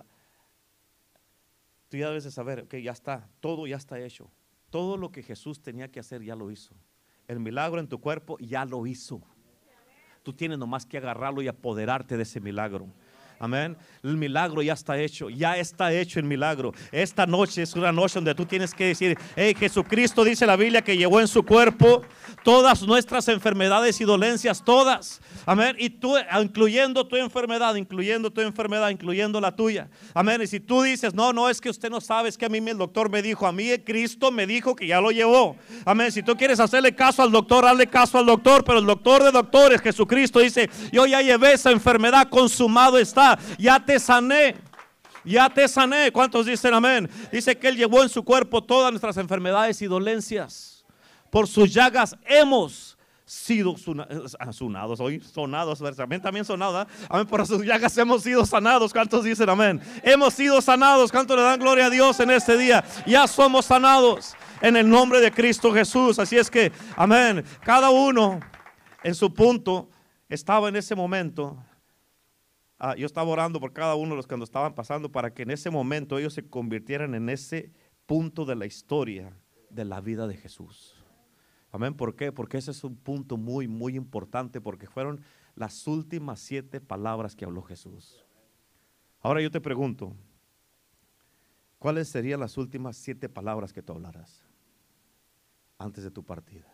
tú ya debes de saber, que ya está, todo ya está hecho. Todo lo que Jesús tenía que hacer ya lo hizo. El milagro en tu cuerpo ya lo hizo. Tú tienes nomás que agarrarlo y apoderarte de ese milagro. Amén. El milagro ya está hecho, ya está hecho el milagro. Esta noche es una noche donde tú tienes que decir, hey, Jesucristo dice la Biblia que llevó en su cuerpo todas nuestras enfermedades y dolencias, todas. Amén. Y tú, incluyendo tu enfermedad, incluyendo tu enfermedad, incluyendo la tuya. Amén. Y si tú dices, no, no, es que usted no sabe, es que a mí el doctor me dijo, a mí Cristo me dijo que ya lo llevó. Amén. Si tú quieres hacerle caso al doctor, hazle caso al doctor, pero el doctor de doctores, Jesucristo, dice, yo ya llevé esa enfermedad, consumado está. Ya te sané, ya te sané. ¿Cuántos dicen amén? Dice que Él llevó en su cuerpo todas nuestras enfermedades y dolencias. Por sus llagas hemos sido sonados, hoy sonados, amén, también sonados, ¿eh? Amén, por sus llagas hemos sido sanados. ¿Cuántos dicen amén? Hemos sido sanados. ¿Cuántos le dan gloria a Dios en este día? Ya somos sanados en el nombre de Cristo Jesús. Así es que, amén, cada uno en su punto estaba en ese momento. Ah, yo estaba orando por cada uno de los que nos estaban pasando para que en ese momento ellos se convirtieran en ese punto de la historia de la vida de Jesús. Amén. ¿Por qué? Porque ese es un punto muy, muy importante, porque fueron las últimas siete palabras que habló Jesús. Ahora yo te pregunto, ¿cuáles serían las últimas siete palabras que tú hablarás antes de tu partida?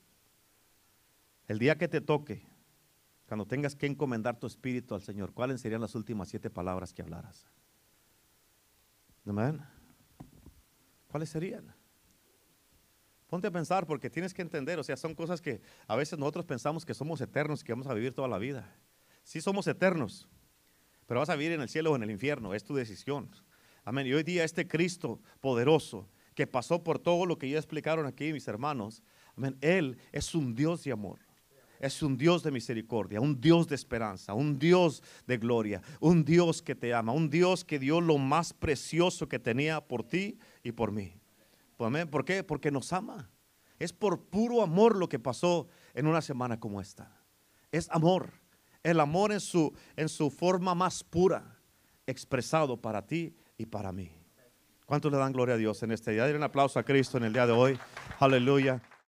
El día que te toque, cuando tengas que encomendar tu espíritu al Señor, ¿cuáles serían las últimas siete palabras que hablaras? Amén. ¿Cuáles serían? Ponte a pensar, porque tienes que entender, o sea, son cosas que a veces nosotros pensamos que somos eternos y que vamos a vivir toda la vida. Sí somos eternos, pero vas a vivir en el cielo o en el infierno, es tu decisión. Amén. Y hoy día este Cristo poderoso que pasó por todo lo que ya explicaron aquí mis hermanos, amén, Él es un Dios de amor. Es un Dios de misericordia, un Dios de esperanza, un Dios de gloria, un Dios que te ama, un Dios que dio lo más precioso que tenía por ti y por mí. ¿Amén? ¿Por qué? Porque nos ama. Es por puro amor lo que pasó en una semana como esta. Es amor, el amor en su, en su forma más pura, expresado para ti y para mí. ¿Cuántos le dan gloria a Dios en este día? Denle un aplauso a Cristo en el día de hoy. Aleluya.